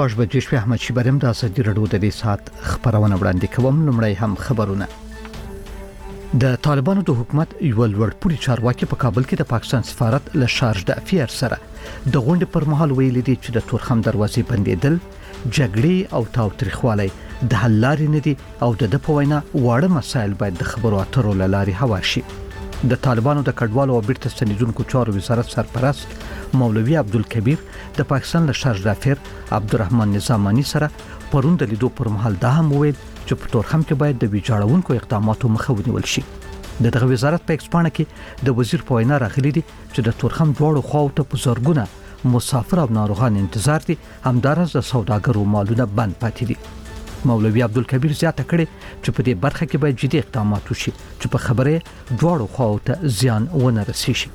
بجې شپې احمد شیبرم د ازادي راډیو د دې سات خبرونه وړاندې کوم. لومړی هم خبرونه. د طالبانو د حکومت یو لوړپوړي چارواکي په کابل کې د پاکستان سفارت له شارج د افیر سره د غونډې پر مهال ویلي دي چې د تورخم دروازې بندیدل جګړې او تاوتریخوالی د حل لارې نه دي او د په وینا واړه مسایل باید د خبرو اترو لارې هوار شي. د طالبانو د کډوالو او بیرته ستنیدونکو چارو وزارت سرپرست مولوی عبدالکبیر د پاکستان له شارج د افیر عبدالرحمن نظامانی سره پرون د لیدو پر مهال دا هم ویل چې په تورخم کې باید د ویجاړونکو اقداماتو مخه ونیول شي. دغه وزارت په ایکسپانه کې د وزیر په وینا راغلي دي چې د تورخم دواړو خواو ته په زرګونه مسافر او ناروغان انتظار دي، همدارس د سوداګرو مالونه بند پاتې دي. مولوی عبدالکبیر زیاته کړې چې په دې برخه کې باید جدي اقدامات وشي چې په خبره دواړو خواو ته زیان ونه رسیږي.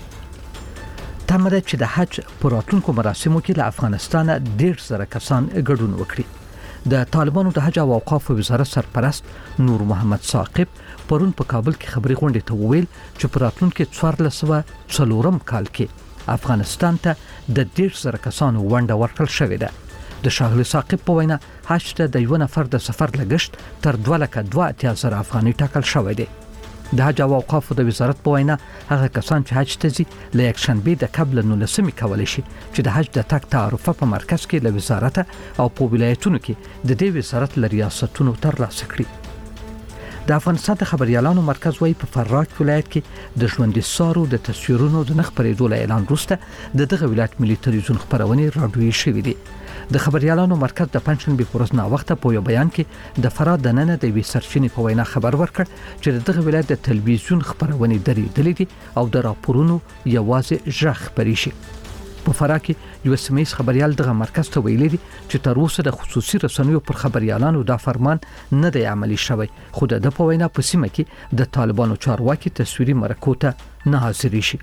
تمره چې د حج پر راتلونکو مراسمو کې له افغانستان 1,000 کسان ګډون وکړي. د طالبانو د حج او اوقاف وزارت سرپرست نور محمد ثاقب پرون په کابل کې خبري غونډه ته وویل چې پر راتلونکو 1404 کال کې افغانستان ته د 1,000 کسانو ونډه ورکړل شوې ده. د شاغلی ثاقب په وینا حج ته د یو نفر د سفر لګښت تر 2,82,000 افغانۍ ټاکل شوی دی. د حج او اوقاف د وزارت په وینا هغه کسان چې حج ته ځي له یکشنبه د قبل 19 کولای شي چې د حج د تک تعرفه په مرکز کې له وزارت او په ولایتونو کې د دې وزارت له ریاستونو ترلاسه کړي. د افغانستان د خبريالانو مرکز وايي په فراج ولایت کې د ژوندۍ سارو د تصویرونو د نخ پرېدو اعلان وروسته دغه ولایت ملي تلویزیون خبرونه راډیویي شوې دي. د خبريالانو مرکز د پنځشنبه په ورځ نا وخته په یو بیان کې د فراد د نن د وی سرچینې په وینا خبر ورکړ چې دغه ولایت د تلویزیون خبرونه درېدلې دي او د راپورونو یوازې ژغ پرې شي. په فراه کې یو سیمه‌یز خبريال دغه مرکز ته ویلي دي چې تر اوسه د خصوصي رسنیو پر خبريالانو دا فرمان نه دی عملی شوی، خو د په وینا په سیمه کې د طالبانو چارواکي تصویري مرکو ته نه حاضر شي.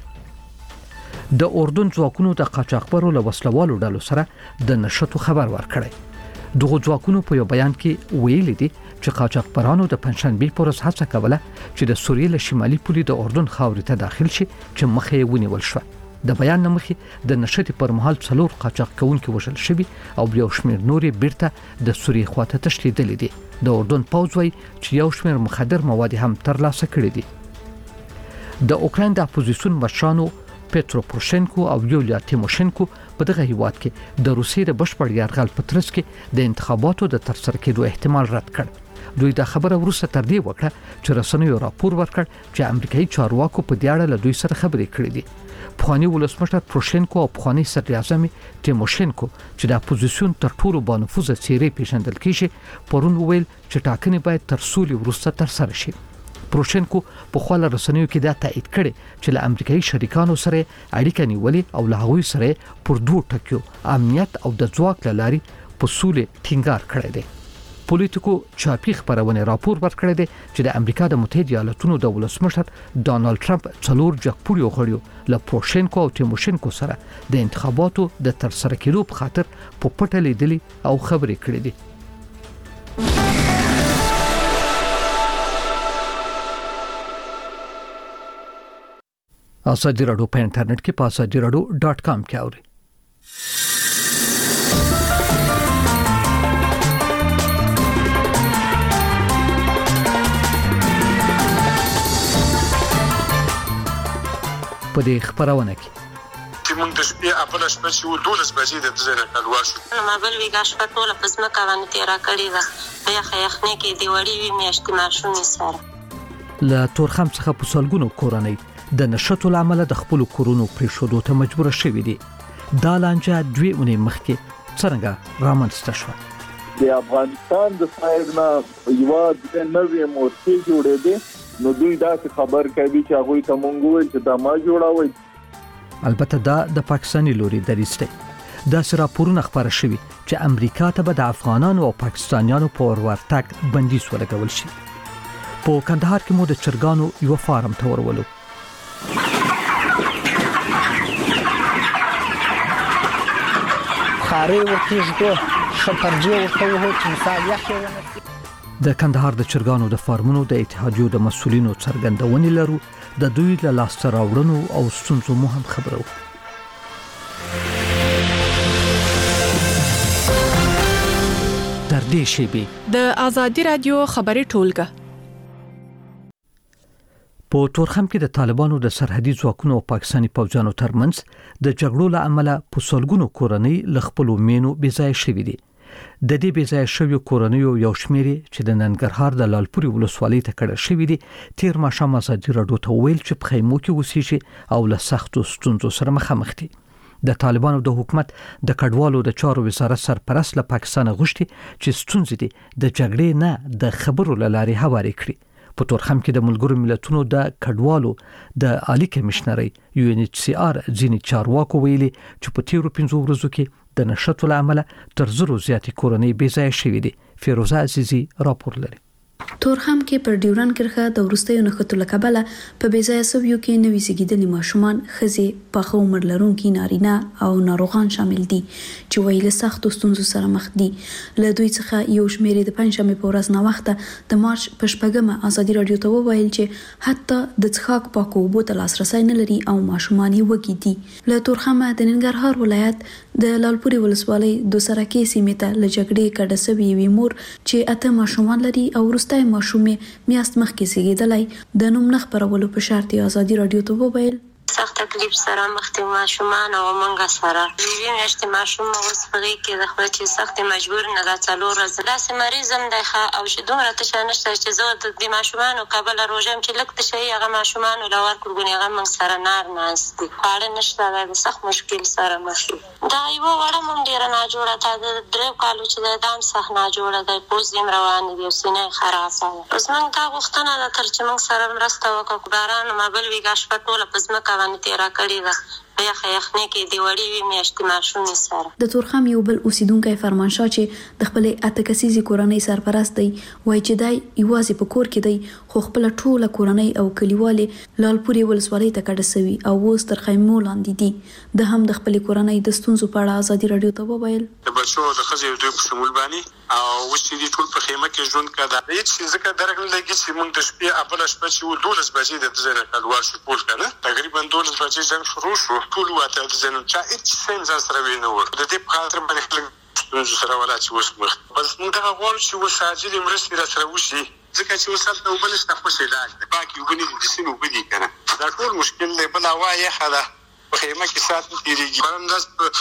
د اردن ځواکونو د قاچاقبرو له وسلوالو ډلو سره د نشټو خبر ورکړی. دغه ځواکونو په یو بیان کې ویلي دي چې قاچاقبرانو د پنځشنبه په ورځ هڅه کوله چې د سوریې له شمالي پولې د اردن خاورې ته داخل شي چې مخه یې ونیول شو. د بیان مخې د نشټ پر مهال 4 قاچاق کوونکي وژل شوي او یو شمېر نورې بیرته د سوریې خواته تښتېدل دي. د اردن پوځ وايي چې یو شمېر مخدر مواد هم ترلاسه کړي دي. د اوکراین د اپوزیسیون مشرانو پترو پروشنکو او یولیا تیموشنکو په دغه هیواد کې د روسیې د بشپړ یرغل په ترڅ کې د انتخاباتو د ترسره کېدو احتمال رد کړ. دوی دا خبره وروسته تر دې وکړه چې رسنیو راپور ورکړ چې امریکایي چارواکو په دې اړه له دوی سره خبرې کړې دي. پخوانی ولسمشر پروشنکو او پخوانی صدر اعظم تیموشنکو چې د اپوزیسیون تر ټولو بانفوذه څیرې پیژندل کیږي پرون ویل چې ټاکنې باید تر سولې وروسته ترسره شي. پروشنکو په خپل رسنیو کې دا تایید کړي چې له امریکایي شریکانو سره اړیکه نیولې او له هغوی سره پر دوه ټکیو امنیت او د ځواک لاري په سولې ټینګار کړی دی. پولیټیکو چاپی خبرونه راپور ورکړی دی چې د امریکا د متحده ایالاتونو د ولسمشر ډانلډ ټرمپ 4 جګپوړیو غړیو له پروشنکو او تیموشنکو سره د انتخاباتو د ترسره کېدو په خاطر په پټه لیدلي او خبرې کړې دي. ازادي راډیو په انټرنیټ کې په azadiراdio.com کې اوري. په دې خبرونه کې چې موږ د شپې خپل شپه چې 12 بجې د ځنه کډوال شو ما بل ویګه شپه ټول په ځمکه باندې تیرا کړی ده. بیا خیخنه کې دی وړي وی میاشتې ماشومې سره له تورخم څخه په سلګونو کورنۍ د نشټو لامل د خپل کورونو پریښودو ته مجبور شوي دي. دا لانجه 2 اونۍ مخکې څنګه رامنځته شوه؟ د افغانستان د سایډ نه یو د نوې مورچې جوړې دي، نو دوی دا خبر کوي چې هغه ته مونږ وایي چې دا ما جوړاوي. البته دا د پاکستاني لوري دریسته. دا سره راپورونه خبره شوي چې امریکا ته به د افغانانو او پاکستانیانو په ورتګ بندیز ولګول شي. په کندهار کې مو د چرګانو یو فارم ته ورولو. خاري ورکیږي شپرجی ورته وو چې مثال یخي ونه. د کندهار د چرګانو د فارمونو د اتحادیو د مسولینو څرګندونې لرو د دوی له لاسته راوړنو او ستونزو مهم خبرو. دې شیبې د ازادي رادیو خبري ټولګه. په تورخم کې د طالبانو د سرحدي ځواکونو او پاکستاني پوځیانو ترمنځ د جګړو له امله په سلګونو کورنۍ له خپل مینو بېځای شوې دي. د دې بېځای شویو کورنیو یو شمېر چې د ننګرهار د لالپوري ولسوالۍ ته کډه شوې دي تیر ماښام ازادي راډیو ته ویل چې په خیمو کې اوسېږي او له سختو ستونزو سره مخامخ دي. د طالبانو د حکومت د کډوالو د چارو وزارت سرپرست له پاکستان غوښتي چې ستونزې دي د جګړې نه د خبرو له لارې هواري کړي. په تورخم کې د ملګرو ملتونو د کډوالو د عالی کمشنري UNHCR ځینې چارواکو ویلي چې په تیرو 5 ورځو کې د نشټو له امله تر زرو زیاتې کورنۍ بېځای شوې دي. فیروزه عزیزي راپور لري. تورخم کې پر ډیوران کرښه د وروستیو نښتو له کبله په بېځایه سویو کې نوي زیږیدلي ماشومان، ښځې، پاخه عمر لرونکي نارینه او ناروغان شامل دي چې ویل سختو ستونزو سره مخ دي. له دوی څخه یو شمېر د پنځشنبې په ورځ ناوخته د مارچ په 8مه ازادي راډیو ته وویل چې حتی د څښاک پاکو اوبو ته لاسرسی نه لري او ماشومان یې وږي دي. له تورخمه د ننګرهار ولایت د لالپوري ولسوالۍ دوسرکې سیمې ته له جګړې کډه شوې یوې مور چې 8 ماشومان لري او وروستی ماشومې میاشت مخکې زیږیدلی د نوم نه خپرولو په شرط ازادي راډیو ته وویل سخت تکلیف سره مخ دي ماشومان او منګه سره ویوي میاشتې ماشوم اوس په غي کې د خپل چې سخت مجبور نه دا څلور ورځې داسې مریض هم دی او چې دومره تشه نشته چې زه د دې ماشومان او قبل روزم چې لکه شي هغه ماشومان ولور کړګونی هغه من سره نار ناست دي خاله نشته د سخت مشکل سره مخ دا یو وړه مون ډیر نه جوړه تا د درو کالو چې د دام صحنه جوړه د پوزیم روان دي سینې خراسه اوس موږ دا غوښتنه د تر چې موږ سره مرسته وکړو باران مابل ویګاش په ټوله پزما باندې تیرا کړی ده بیا خیخنه کې دی وړي وی میاشتې ماشومې سره د تورخم یو بل اوسیدونکو فرمانشاه چې د خپل اتکسیزي کورنۍ سرپرست دی وای چې دای یوازې په کور کې دی خو خپل ټوله کورنۍ او کلیواله لالپوري ولسوالۍ ته کډه سوي او اوس تر خیمو لاندې دي. د هم د خپل کورنۍ د ستونزو په اړه ازادي راډیو ته وویل د بچو د خزې دوی په شمول باندې او وشي دي ټول په خیمه کې ژوند کړه هیڅ ځکه درغله لګي چې موږ د شپې خپل شپه چې 12 بجې د ځنه کډوال شو پول کنه تقریبا 12 بجې څنګه شروع شو ټول واته د ځنه چا هیڅ څنګه سره ویني و د دې په خاطر باندې ستونزو سره ولا چې اوس مخ بس موږ دا غواړو چې وساجل مرستې را سره وشي ځکه چې وسات نو بل څه خوشي لاګ پاکي وبني د سینو وبدي کنه دا ټول مشکل دی بل وایي خلا په خیمه کې سات تیریږي پرنداز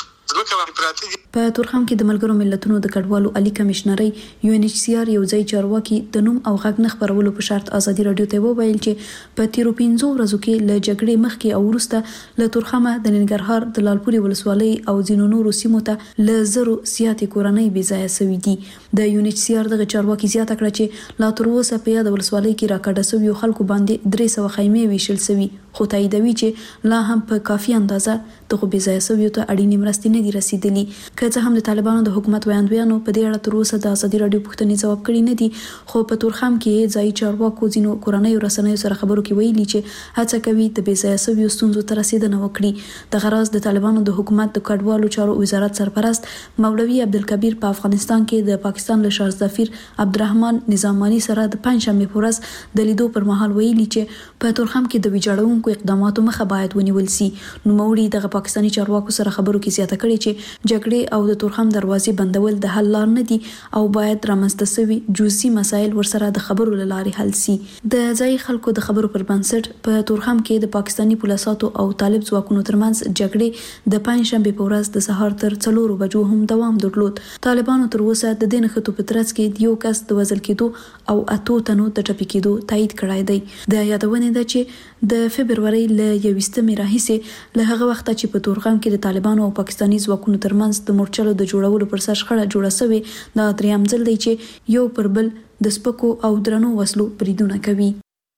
په تورخم کې د ملګرو ملتونو د کډوالو عالی کمشنري UNHCR یو ځای چارواکي د نوم او غږ نه خبرولو په شرط ازادي راډیو ته وویل چې په تیرو 15 ورځو کې له جګړې مخکې او وروسته له تورخمه د ننګرهار د لالپوري ولسوالۍ او ځینو نورو سیمو ته له زرو زیاتې کورنۍ بېځایه شوې دي. د UNHCR دغه چارواکي زیاته کړه چې لا تر اوسه په یاد ولسوالۍ کې راکړه شوی خلکو باندې 300 خیمې ویشل شوی خو تاییدوي چې لا هم په کافي اندازه دغه بېځایه شویو ته اړینې مرستې نه دي رسیدلي. که څه هم د طالبانو د حکومت ویاندویانو په دې اړه تر اوسه د ازادي راډیو پوښتنې ځواب کړی نه دي خو په تورخم کې ځای چارواکو ځینو کورنۍ رسنیو سره خبرو کې ویلي چې هڅه کوي د بېځایه شویو ستونزو ته رسیدنه وکړي. د غراض د طالبانو د حکومت د کډوالو چارو وزارت سرپرست مولوي عبدالکبیر په افغانستان کې د پاکستان له شاه سفیر عبدالرحمن نظامانی سره د پنځشنبه په ورځ د لیدو پر مهال ویلي چې په تورخم کې د ویجاړونکو اقداماتو مخه باید ونیول شي. نو موري د پاکستاني چارواکو سره خبرو کې زیاته کړې چې جګړې او د تورخم دروازې بندول د حل لار نه دي او باید رامنځته شوي جزئي مسایل ورسره د خبرو له لارې حل شي. د ځای خلکو د خبرو پر بنسټ په تورخم کې د پاکستاني پولیسو او طالب ځواکونو ترمنځ جګړې د پنځشنبه په ورځ د سهار تر 4 بجو هم دوام درلود. طالبانو تر اوسه د دې نښتو په ترڅ کې یو کس د وژل کېدو او 8 تنو د ټپي کېدو تایید کړی دی. د یادونه ده چې د فبرवरी ل 21 راهیسې له هغه وخت چې په تورخم کې د طالبانو او پاکستاني ځواکونو ترمنځ د مورچلو د جوړولو پر سر شخړه جوړه شوې دا دریم ځل دی چې یو پر بل د سپکو او درنو وسلو بریدونه کوي.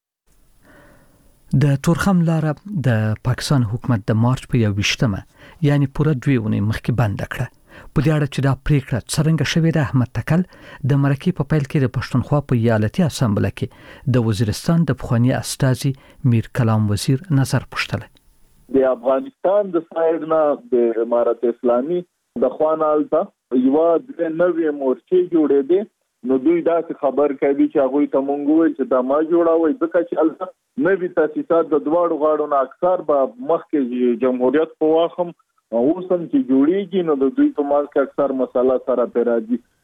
د تورخم لار د پاکستان حکومت د مارچ په 21مه یعنی پوره 2 اونۍ مخکې بند کړه. په دې اړه چې دا پریکړه څرنګه شوې ده احمد تکل د مرکې په پیل کې د پښتونخوا په ایالتي اسامبله کې د وزیرستان د پخوانی استازي میر کلام وزیر نظر پوښتل. د افغانستان د سایډ نه د امارت اسلامي د خوانالته یو د نوې مورچې جوړې دي نو دوی دا خبر کوي چې هغه ته مونږ ویل چې دا ما جوړاوي ځکه چې البته نوې تاسیسات د دواړو غاړو نه اکثر به مخکې جمهوریت په واخم اوسم چې جوړیږي نو د دوی په مال کې اکثر مسله سره پیراځي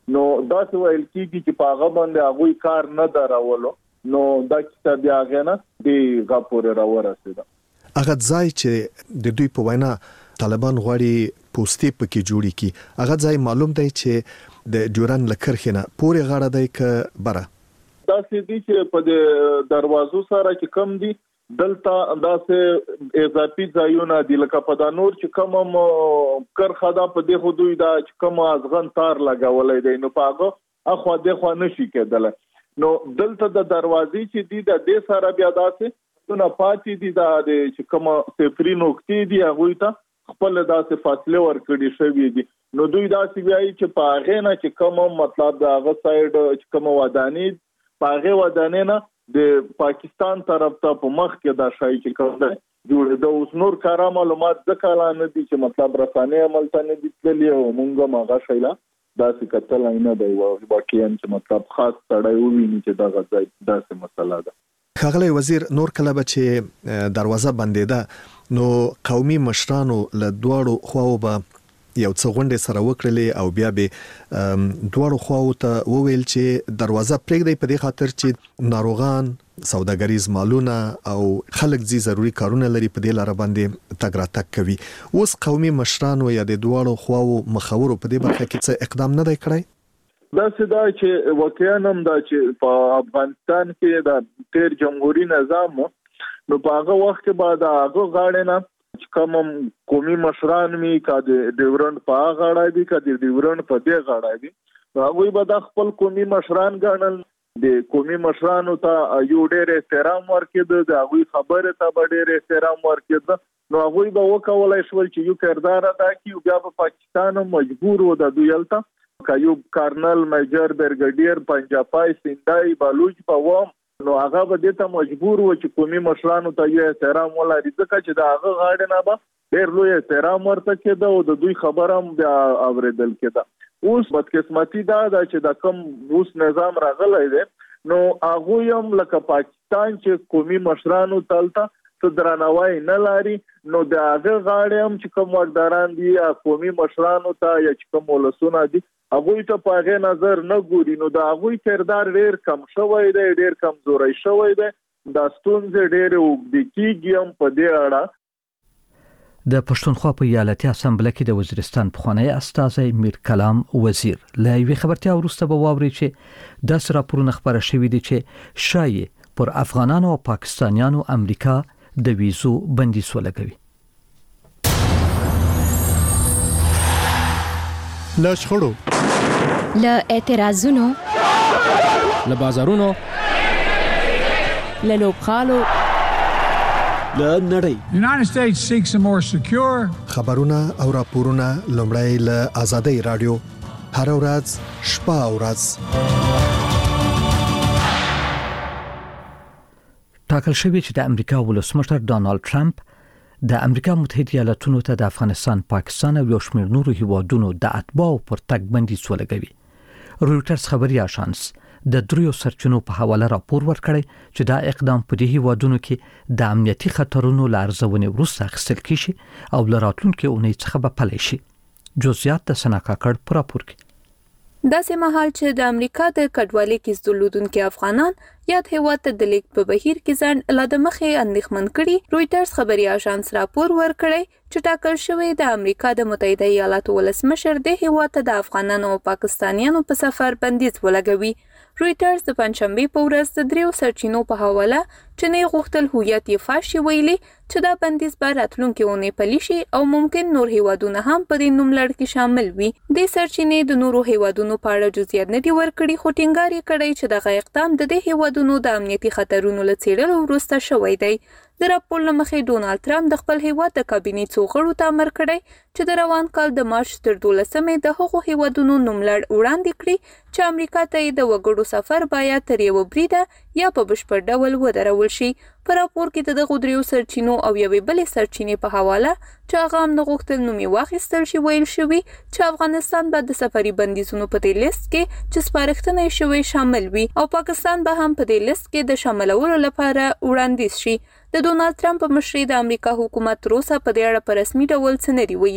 نو دا څه ویل کیږي چې په هغه باندې هغه کار نه دراولو نو دا کتاب هغه نه دی غاپور راورسېده. هغه ځای چې د دوی په وینا طالبان غواړي پوسټي پکې جوړی کی هغه ځای معلوم دی چې د ډیورن لکرخنه پورې غاړه دی ک بره دا سې دي چې په دروازو سره چې کم دي دلته دا سه اضافي ځایونه دي لکه په دا نور چې کوم کرخه دا په دې خودوی دا چې کوم ازغن تار لګولای دی نو پاغه اخو دغه نشي کېدل. نو دلته د دروازې چې دي د دې سره بیا داسې نو پاتې دي دا چې کوم صفري نقطې دي هغه ته خپل داسې فاصله ورکړي شوی دي. نو دوی داسې وایي چې په هغه نه چې کوم مطلب دا هغه سایډ چې کوم ودانی په هغه ودانی نه د پاکستان طرف ته په مخ کې دا شای چې کوم دی جوړ د اوس نور کارا معلومات ځکه نه دي چې مطلب رسانه عمل ته نه دي تللی او مونږه ماغه شایلا داسې کتل نه دی واقعا چې مطلب خاص تړای وویني چې دا غځای داسې مسله ده. خغلی وزیر نور کله به چې دروازه بندې ده نو قومي مشرانو له دواړو خواو به یو څه غونډه سره وکړلې او بیا به دواړو خواو ته وویل چې دروازه پرېږدي په دې خاطر چې ناروغان سوداګریز مالونه او خلک زی ضروری کارونه لري په دې لار باندې تګ راتګ کوي. اوس قومي مشرانو یا د دواړو خواو مخاورو په دې برخه کې څه اقدام نه دی کړی؟ دا څه دا چې واقعا هم دا چې په افغانستان کې د تیر جمهوریت نظام نو په هغه وخت کې بعد هغه غاړه نه کوم قومي مشران می کا د ډیورنډ په غاړه دي کا د ډیورنډ په دې غاړه دي هغه به د خپل قومي مشران ګڼل د قومي مشرانو ته یو ډېر احترام ورکړي د هغه خبره ته ډېر احترام ورکړي نو هغه به وکولای شول چې یو کردار ادا کړي بیا په پاکستان مجبور و د دویلته کایوب کارنل میجر برګډیر پنجاپای سیندای بلوچ په وام نو هغه به د ته مجبور و چې قومي مشرانو ته یې احترام ولري ځکه چې دا هغه غاړه نه به ډېر لوی احترام ورته کېده او د دوی خبره هم بیا اوریدل کېده. اوس بدقسمتي دا چې دا کوم اوس نظام راغلی دی نو هغه هم لکه پاکستان چې قومي مشرانو تلته څه درناوی نه لري نو د هغه غاړه هم چې کوم واکداران دي قومي مشرانو ته یا چې کوم ولسونه دي هغه ته په هغه نظر نه ګوري نو دا هغه کردار ډېر کم شوی دی ډېر کمزوري شوی دی دا ستونزې ډېر وګړي کېږي هم په دې اړه. د پښتونخوا په ایالتي اسامبله کې د وزیرستان پخوانی استازی میر کلام وزیر لا یوې خبرتیا وروسته به واوري چې د راپورونه خبره شوې دي چې شایي پر افغانانو او پاکستانیانو امریکا د ویزو بندیز ولګوي. له شخړو له اعتراضونو له بازارونو له لوبخالو له نړۍ The United States seeks a more secure خبرونه او راپورونه لومړی له آزادۍ رادیو هر ورځ شپه او ورځ ټاکل شوی چې د امریکا ولسمشر ډانلډ ټرمپ د امریکا متحده ایالاتونو ته د افغانستان، پاکستان او یو شمېر نورو هیوادونو د اتباعو پر تګ بندیز ولګوي. رویټرز خبري اژانس د دریو سرچینو په حواله راپور ورکړی چې دا اقدام په دې هیوادونو کې د امنیتي خطرونو لارزونې وروسته اخیستل کیږي او لراتلونکو اونۍ څخه به پلی شي. جزئیات د سنا کاکړ په راپور کې. داسې مهال چې د امریکا د کډوالۍ کې درلودونکو افغانان یاد هیواد ته د لیک په بهیر کې ځان لا د مخې اندېښمن کړي. رویټرز خبري اژانس راپور ورکړی چې ټاکل شوی د امریکا د متحده ایالاتو ولسمشر د هیواد ته د افغانانو او پاکستانیانو په سفر بندیز ولګوي. رویټرز د پنځشنبه په ورځ د دریو سرچینو په حواله چې نه غوښتل هویت یې فاش ویلي چې دا بندیز به راتلونکي اونۍ پلی شي او ممکن نور هیوادونه هم په دې نوملړ کې شامل وي. د سرچینې د نورو هیوادونو په اړه جزئیات نه دي ورکړي خو ټینګار یې کړی چې دغه اقدام د دې هیوادونو د امنیتي خطرونو له څېړلو وروسته شوی دی. د راپور له مخې ډونالډ ټرمپ د خپل هیواد د کابینې څو غړو ته امر کړی چې د روان کال د مارچ تر 12مې د هغو هیوادونو نوملړ وړاندې کړي چې امریکا ته د وګړو سفر باید تر یو بریده یا په بشپړ ډول ودرول شي. په راپور کې د دغو دریو سرچینو او یوې بلې سرچینې په حواله چې هغه هم نه غوښتل نوم یې واخیستل شي ویل شوي چې افغانستان به د سفري بندیزونو په دې لیست کې چې سپارښتنه یې شوې شامل وي او پاکستان به هم په دې لیست کې د شاملولو لپاره وړاندیز شي. د ډونالډ ټرمپ په مشرۍ د امریکا حکومت تر اوسه په دې اړه په رسمي ډول څه نه دی ویلي.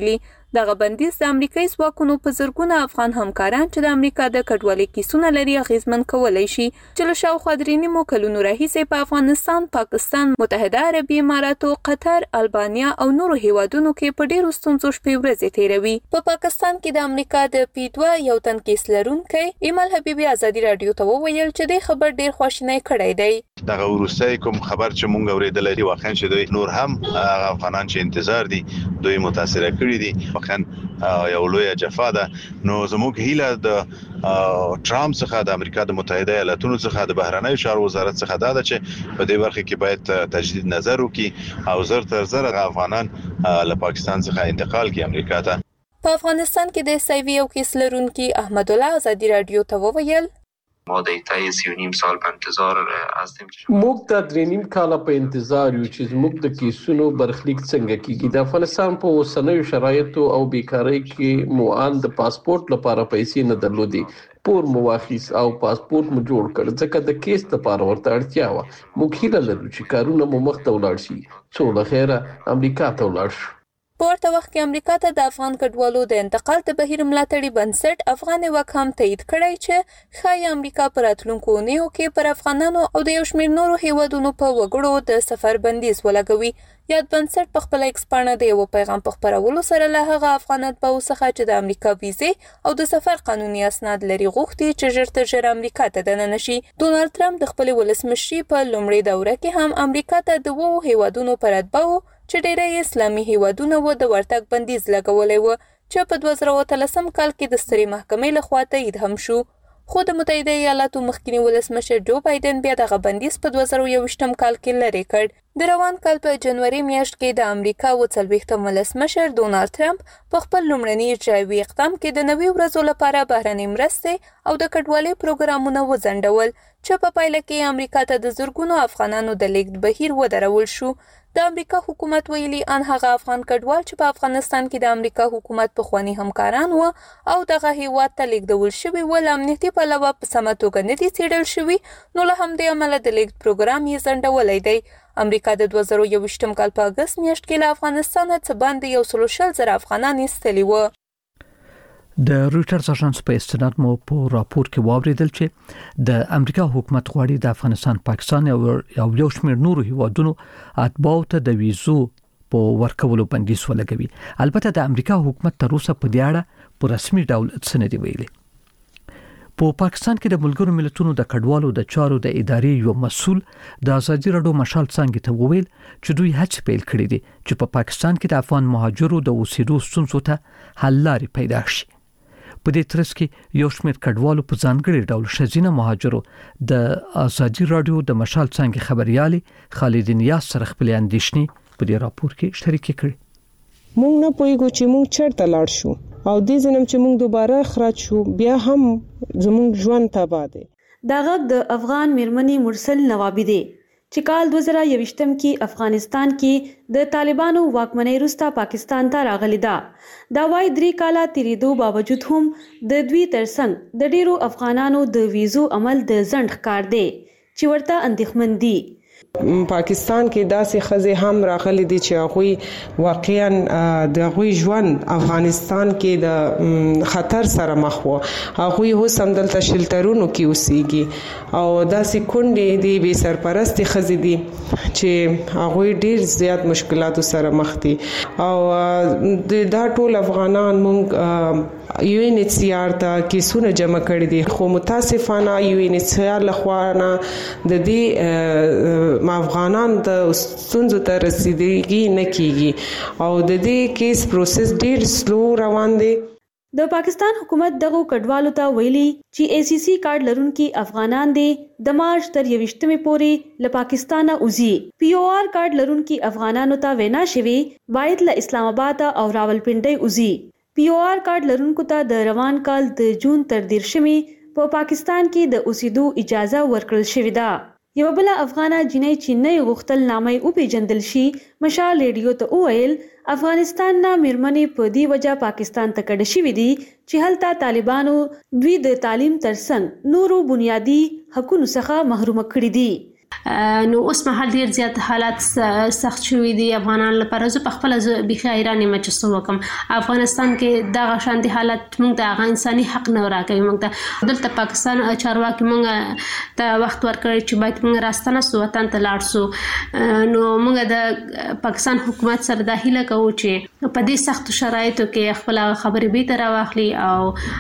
دغه بندیز د امریکایي ځواکونو په زرګونه افغان همکاران چې د امریکا د کډوالۍ کیسونه لري اغیزمن کولای شي چې له شاوخوا 3 کلونو راهیسې په افغانستان، پاکستان، متحده عربي اماراتو، قطر، البانیا او نورو هیوادونو کې په ډیرو ستونزو شپې ورځې تیروي. په پاکستان کې د امریکا د P2 یو تن کیس لرونکی ایمل حبیبي ازادي رادیو ته وویل چې د خبر ډیر خواشینی کړی دی. دغه ورستۍ کوم خبر چې مونږ اوریدل دي واقعا چې دوی نور هم افغانان چې انتظار دي دوی متاثر کړي دي، واقعا یو لوی جفا ده. نو زموږ هیله د ټرامپ څخه د امریکا د متحده ایالاتونو څخه د بهرنیو چارو وزارت څخه دا ده چې په دې برخه کې باید تجدید نظر وکړي او زر تر زر افغانان له پاکستان څخه انتقال کړي امریکا ته. په افغانستان کې د سیوی او کیس لرونکي احمد الله ازادي رادیو ته وویل ما د 3.5 سال په انتظار هستیم. موږ د 3.5 کال په انتظار یو چې موږ د کیسونو برخلیک څنګه کیږي. د افغانستان په اوسنیو شرایطو او بیکاری کې موان د پاسپورت لپاره پیسې نه درلودي، پور مو واخیس او پاسپورت مو جوړ کړ ځکه د کیس لپاره ورته اړتیا و. موږ هیله لرو چې کارونه مو مخ ته ولاړ شي څو له خیره امریکا ته ولاړ شو. په ورته وخت کې امریکا ته د افغان کډوالو د انتقال د بهیر ملاتړي بنسټ افغان وک هم تایید کړی چې ښایي امریکا پر راتلونکو اونیو کې پر افغانانو او د یو شمېر نورو هیوادونو په وګړو د سفر بندیز ولګوي. یاد بنسټ په خپل ایکس پاڼه د یو پیغام په خپرولو سره له هغه افغان اتباعو څخه چې د امریکا ویزې او د سفر قانوني اسناد لري غوښتي چې ژر تر ژره امریکا ته دننه شي. ډونالد ټرمپ د خپل ولسمشري په لومړۍ دوره کې هم امریکا ته د 2 هیوادونو پر اتباعو چې ډېری اسلامي هیوادونه و د ورتګ بندیز لګولې و چې په 2013 کال کې د سترې محکمې لخوا تایید هم شو. خو د متحده ایالاتو مخکنی ولسمشر جو بایدن بیا دغه بندیز په 2021 کال کې لرې کړ. د روان کال په جنوري میاشت کې د امریکا 40م ولسمشر ډونالد ټرمپ په خپل لومړني اجرایوي اقدام کې د 90 ورځو لپاره بهرنۍ مرستې او د کډوالۍ پروګرامونه وځنډول چې په پایله کې امریکا ته د زرګونو افغانانو د لیږد بهیر ودرول شو. د امریکا حکومت ویلي ان هغه افغان کډوال چې په افغانستان کې د امریکا حکومت پخوانی همکاران و او دغه هیواد ته لیږدول شوي ول امنیتي پلوه په سمه توګه نه دي څیړل شوي، نو له همدې امله د لیږد پروګرام یې ځنډولی دی. امریکا د 2021 کال په اګست میاشت کې له افغانستانه څه باندې 140,000 افغانان ایستلي وو. د رويټرز اژانس په استناد مو په راپور کې واوریدل چې د امریکا حکومت غواړي د افغانستان، پاکستان او یو شمېر نورو هیوادونو اتباعو ته د ویزو په ورکولو بندیز ولګوي. البته د امریکا حکومت تر اوسه په دې اړه په رسمي ډول څه نه دی ویلي. په پاکستان کې د ملګرو ملتونو د کډوالو د چارو د ادارې یو مسؤل د ازادي رادیو مشال څنګه ته وویل چې دوی هڅه پیل کړې دي چې په پاکستان کې د افغان مهاجرو د اوسېدو ستونزو ته حل لارې پیدا شي. په دې ترڅ کې یو شمېر کډوالو په ځانګړي ډول شزینه مهاجرو د ازادي رادیو د مشال څنګه خبريالي خالد نیاز سره خپل اندېښنې په دې راپور کې شریک کړي. مونږ نه پوهیږو چې مونږ چیرته لاړ شو او دې ځنم چې مونږ دوباره خراج شو بیا هم زمونږ ژوند تباہ دی. دا غږ د افغان میرمنې مرسل نوابی دی چې کال 2021 کې افغانستان کې د طالبانو واکمنۍ وروسته پاکستان ته راغلی ده. دا وايي 3 کاله تیریدو باوجود هم د دوی ترڅنګ د ډیرو افغانانو د ویزو عمل د ځنډ ښکار دی چې ورته اندېښمن دي. پاکستان کې داسې خزې هم راغلي دي چې هغه واقعا د هغوی ژوند افغانستان کې د خطر سره مخ وو. هغوی اوس هم دلته شلټرونو کې اوسېږي او داسې کونډې دي بې سرپرستې خزې دي چې هغوی ډیر زیات مشکلاتو سره مخ دي او دا ټول افغانان مونږ UNHCR ته کیسونه جمع کړي دي، خو متاسفانه UNHCR لخوا نه د دې افغانان د ستونزو ته رسیدګي نه کیږي او د دې کیس پروسس ډیر سلو روان دی. د پاکستان حکومت دغه کډوالو ته ویلي چې ACC کارت لرونکي افغانان دي د مارچ تر 21 پورې له پاکستانه وځي. POR کارت لرونکي افغانانو ته وینا شوی باید له اسلام آباد او راولپنډي وځي. POR کارت لرونکو ته د روان کال د جون تر 10 په پاکستان کې د اوسېدو اجازه ورکړل شوې ده. یو بل افغانه جنۍ چې نه غوښتل نامې او پیژندل شي مشال ریډیو ته وویل افغانستان نه میرمنې په دې وجه پاکستان ته کډه شوې دي چې هلته طالبانو دوی د تعلیم ترڅنګ نورو بنیادی حقوقو څخه محروم کړي دي. نو اوس مهال ډیر زیات حالات سخت شوي دي افغانان لپاره. زه په خپل بخي حیران یم چې څه وکم. افغانستان کې دغه شانتي حالت موږ ته هغه انساني حق نه راکوي. موږ ته دلته پاکستان چارواکي موږ ته وخت ورکړی چې باید موږ راستنه سو وطن ته لاړ سو. نو موږ د پاکستان حکومت سره د هیله کوو چې په دې سخت شرایطو کې خپل خبرې به تر واخلي او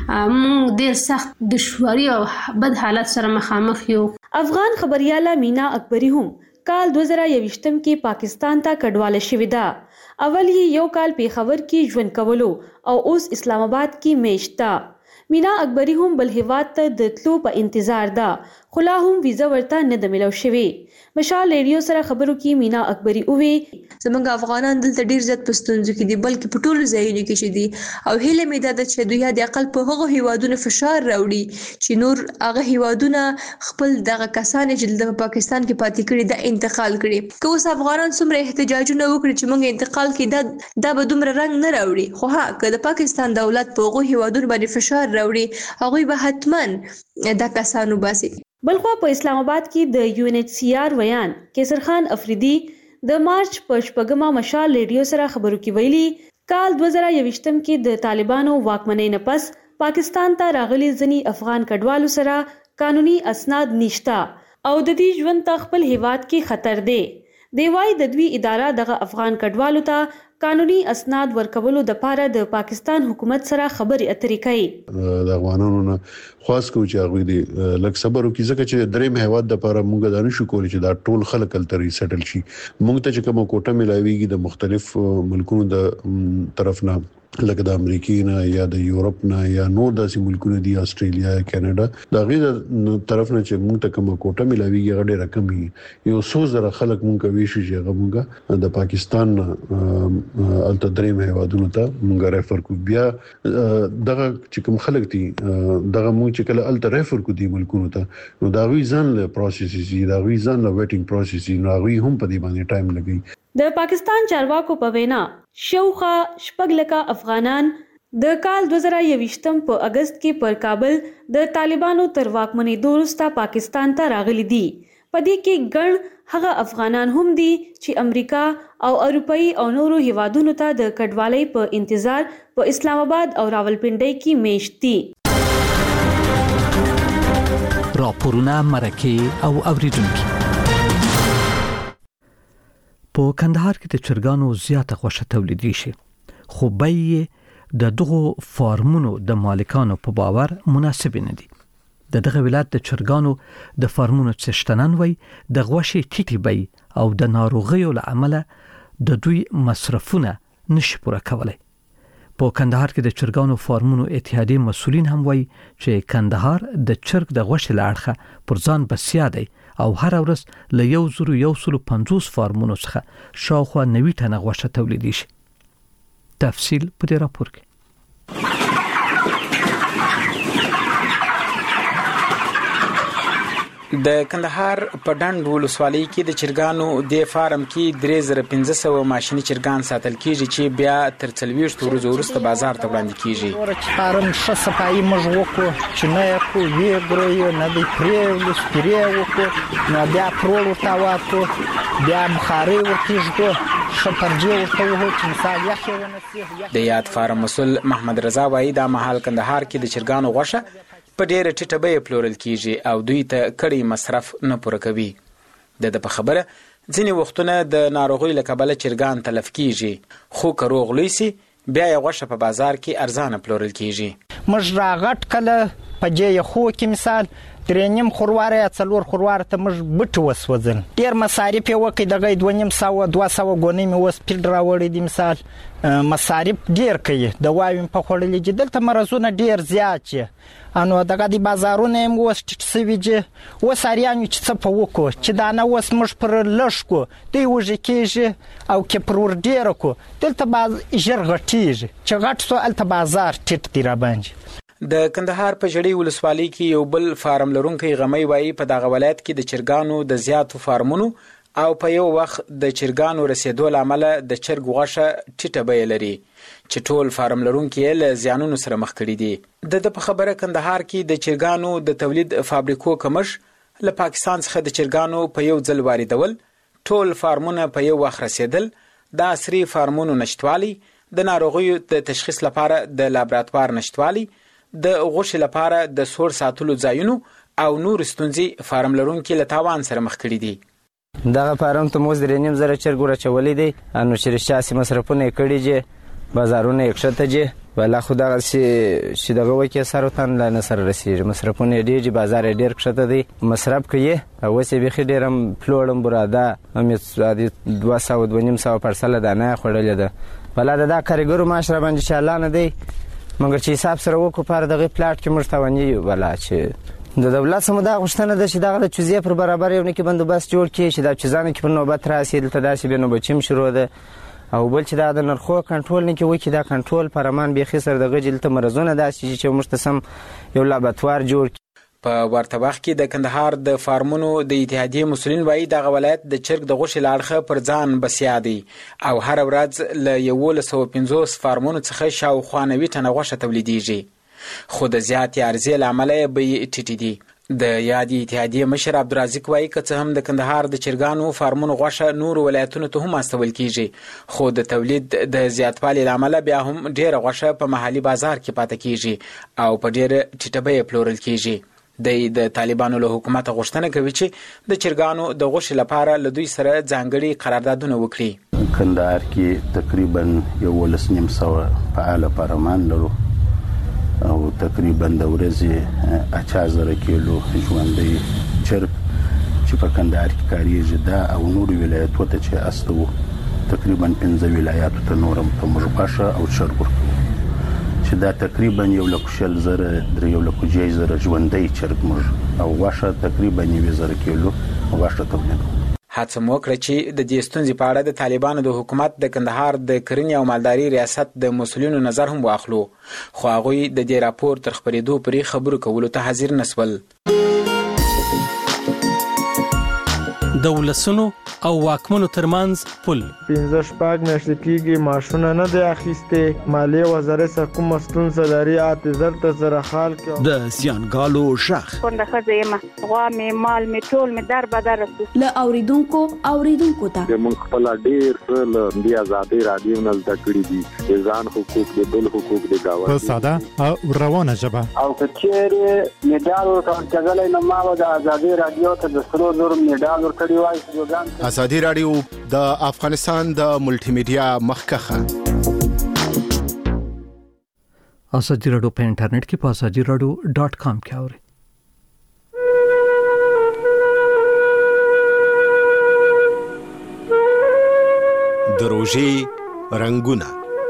موږ ډیر سخت دشواري او بد حالت سره مخامخ یو. افغان خبرياله مینا اکبری هم کال 2021 کې پاکستان ته کډواله شوې ده. اول یې یو کال پیښور کې ژوند کولو او اوس اسلام آباد کې میشته. مینا اکبری هم بل هیواد ته د تلو په انتظار ده خو لا هم ویزا ورته نه ده ملو شوې. مشال ریډیو سره خبرو کې مینا اکبری اووي زمونږ افغانان دلته ډیر زیات پښتونځو کې دي بلکې په ټولو ځایونو کې چې دي او هیله مې ده چې دوی د عقل په هغه هیوادونو فشار راوړي چې نور هغه هیوادونه خپل دغه کسان چې د پاکستان کې پاتې کړي د انتقال کړي. که اوس افغانان څومره احتجاجونه وکړي چې موږ انتقال کړي دا به دومره رنګ نه راوړي. خو ها که د پاکستان دولت په هغه هیوادونو باندې فشار راوړي هغوی به حتما دا کسانو باسي. بلخوا په اسلام آباد کې د UNHCR ویان کیسر خان افریدي د مارچ په شپږمه مشال ریډیو سره خبرو کې ویلي کال 2021 کې د طالبانو واکمنۍ نه پس پاکستان ته راغلي ځنی افغان کډوالو سره قانوني اسناد نشته او د دې ژوند ته خپل هیواد کې خطر دی. دی وايي د دوی اداره دغه افغان کډوالو ته قانوني اسناد ورکولو د پاره د پاکستان حکومت سره خبرې اترې کوي. د افغانانو نه خاص کو چې هغه دې لکه صبر وکړي ځکه چې درېم هیواد د لپاره موږ دا نشو کولی چې دا ټول خلک تل سیټل شي. موږ ته چې کومه کوټه ملایويږي د مختلف ملکونو د طرف نه لکه د امریکای نه یا د یورپ نه یا نور داسې ملکونه دي استرالیا یا کاناډا دا غیر طرف نه چې موږ ته کومه کوټه ملایويږي هغه ډېر کم وي. یو څو زره خلک موږ کوي چې هغه موږ د پاکستان الته درېم هیوادونو ته موږ ریفر کو. بیا دغه چې کوم خلک دي دغه موږ چې کله الته ریفر کو دي ملکونو ته نو دا غوي ځان له پروسس دي دا غوي ځان له ویټینګ پروسس دي نو غوي هم په دې باندې ټایم لګي. د پاکستان چارواکو په وینا شوخه شپږ لکه افغانان د کال 2021 په اگست کې پر کابل د طالبانو تر واکمنۍ وروسته پاکستان ته راغلي دي. په دې کې ګڼ هغه افغانان هم دي چې امریکا او اروپאי او نورو هیوادونو ته د کډوالۍ په انتظار په اسلام آباد او راولپنډۍ کې میشت دي. راپورونه مرکه او اوریدونکو په کندهار کې د چرګانو زیاته غوښه تولیدي شي خو بیې د دغو فارمونو د مالکانو په باور مناسب نه دي. دغه ولایت د چرګانو د فارمونو څښتنان وای د غوښې ټیټي بیې او د ناروغیو له امله د دوی مصرفونه نشي پوره کولای. په کندهار کې د چرګانو فارمونو اتحادیې مسؤلین هم وای چې کندهار د چرګ د غوښې لاړخه پر ځان بسیا دی او هر ورځ له 150 فارمونو څخه شاوخوا 90 ټنه غوښه تولیدي شي. تفصیل په دې راپور کې. د کندهار په ډنډ ولسوالۍ کې د چرګانو د فارم کې 3500 ماشيني چرګان ساتل کیږي چې بیا تر 40 ورځې وروسته بازار ته وړاندې کیږي. فارم ښه صفایي موږ وکړو چې نه یې کو ویګرو نه دی پرې سپری وکړو نو بیا پرول ورته واکو بیا بخاري ورکیږي شپرجي ورته وو چې مثال یخ ونسي. د یاد فارم مسول محمد رضا وایي دا محل کندهار کې د چرګانو غوښه په ډېره ټیټه بیه پلورل کیږي او دوی ته کړي مصرف نه پوره کوي. د په خبره ځینې وختونه د ناروغۍ له کبله چرګان تلف کیږي خو که روغ لوی سي بیا یې غوښه په بازار کې ارزانه پلورل کیږي. موږ راغټ کله په جې خو کې مثال درېنیم خورواره یا څلور خورواره ته موږ بټ وسوځل ډېر مصارف یې وکړي دغه 200 ګونې مې وس پیل راوړي دي مثال مصارف ډېر کوي د وایم په خوړلې چې دلته مرزونه ډېر زیات چې انو دغه د بازارونه هم وس ټیټ سوي چې وساریانو چې څه په وکړو چې دا نه وس موږ پر لږ کو دی وږي کېږي او کې پر ور ډېر کو دلته باز ژر غټیږي چې غټ سو الته بازار ټیټ دی را باندې. د کندهار په جړی ولسوالۍ کې یو بل فارم لرونکي غمي وایي په دغه ولایت کې د چرګانو د زیاتو فارمونو او په یو وخت د چرګانو رسیدو لامل د چرګ غوښه ټیټه بیه لري چې ټول فارم لرونکي له زیانونو سره مخ کړي دي. د په خبره کندهار کې د چرګانو د تولید فابریکو کمش له پاکستان څخه د چرګانو په یو ځل واردول، ټول فارمونه په یو وخت رسیدل، د عصري فارمونو نشټوالی، د ناروغیو د تشخیص لپاره د لابراتوار نشټوالی، د غوښې لپاره د سوړ ساتلو ځایونو او نور ستونزې فارم لرونکي له تاوان سره مخ کړي دي. دغه فارم ته موږ 3.5 چرګ ورچولې دي، انو چې سیاسي مصرفونه کړي دي، بازارونه یې کښته دي، ولا خدا چې دغه وکي سره تن لا سره رسیږي، مصرفونه ډېر دي، بازار ډېر کښته دی، مصرف کوي او وسې به ډېرم فلوړم براده هم 200 پرسله دانه خړلې ده، ولا دا کارګرو معاشره باندې ان شاء الله نه دی، مګر چې حساب سره وکړو پر دغه پلاټ کې مرتونی ولا چې د دولت سم دا غوښتنه ده چې دغه چوزې پر برابر یو نه کې بندوبست جوړ کړي چې دا چیزانه کې په نوبت راسي دلته داسې به نو بچم شروع ده، او بل چې دا د نرخو کنټرول نه کې وکړي، دا کنټرول پرمان به خسر دغه جلته مرزونه داسې چې مشتسم یو لابراتوار جوړ په ورته وخت کې د کندهار د فارمونو د اتحادیې مسولین وایي دغه ولایت د چرګ د غوښې له اړخه پر ځان بسیا دی او هر ورځ له 1150 فارمونو څخه شاوخوا 90 ټنه غوښه تولیدېږي، خو د زیاتې عرضې له امله یې بیې ټیټې دي. د یادې اتحادیې مشر عبدالرازق وایي که څه هم د کندهار د چرګانو فارمونو غوښه نورو ولایتونو ته هم استول کیږي، خو د تولید د زیاتوالي له امله بیا هم ډېره غوښه په محلي بازار کې پاتې کیږي او په ډېره ټیټه بیه پلورل کیږي. د طالبانو له حکومت غوښتنه کوي چې د چرګانو د غوښې لپاره له دوی سره ځانګړي قراردادونه وکړي. کندهار کې تقریبا 1.5 فعاله پارلمان لرو او تقریبا د ورځې 80,000 کیلو ژوندۍ چرګ چې په کندهار کې کاریږي دا او نور ولایتونو ته چې استو تقریبا 15 ولایتونو ته نورم ته مرغاشه او چرګ چې دا تقریبا 1,00,000 ژوندۍ چرګ موږ او غوښه تقریبا 1,000 کیلو غوښه تولیدوو. هڅه مو وکړه چې د دې ستونزې په اړه د طالبانو د حکومت د کندهار د کرنې او مالداري ریاست د مسؤلینو نظر هم واخلو، خو هغوی د دې راپور تر خپرېدو پورې خبرو کولو ته حاضر نسول. د ولسونو او واکمنو ترمنځ پل 15 میاشتې کېږي ماشونه نه دی اخیسته، مالیه وزارت څخه کوم ستونزه لري اته زره خال کې د زیانګالو شخ څنګه خزیمه غوا می مال می ټول می در بدر له اوریدونکو ته موږ خپل ډیر له دی آزادي رادیو نه زده کړی دي، ځان حقوق د بل حقوق د گاوه په ساده او روانه ژبه او کچېره میډال ورکړل نه ما د آزادي رادیو ته د 300 میډال ورکړی وای. ازادي رادیو د افغانستان د ملټي میډیا مخکخه. ازادي رادیو په انټرنیټ کې په azadiradio.com کې اوري. د روزي رنگونه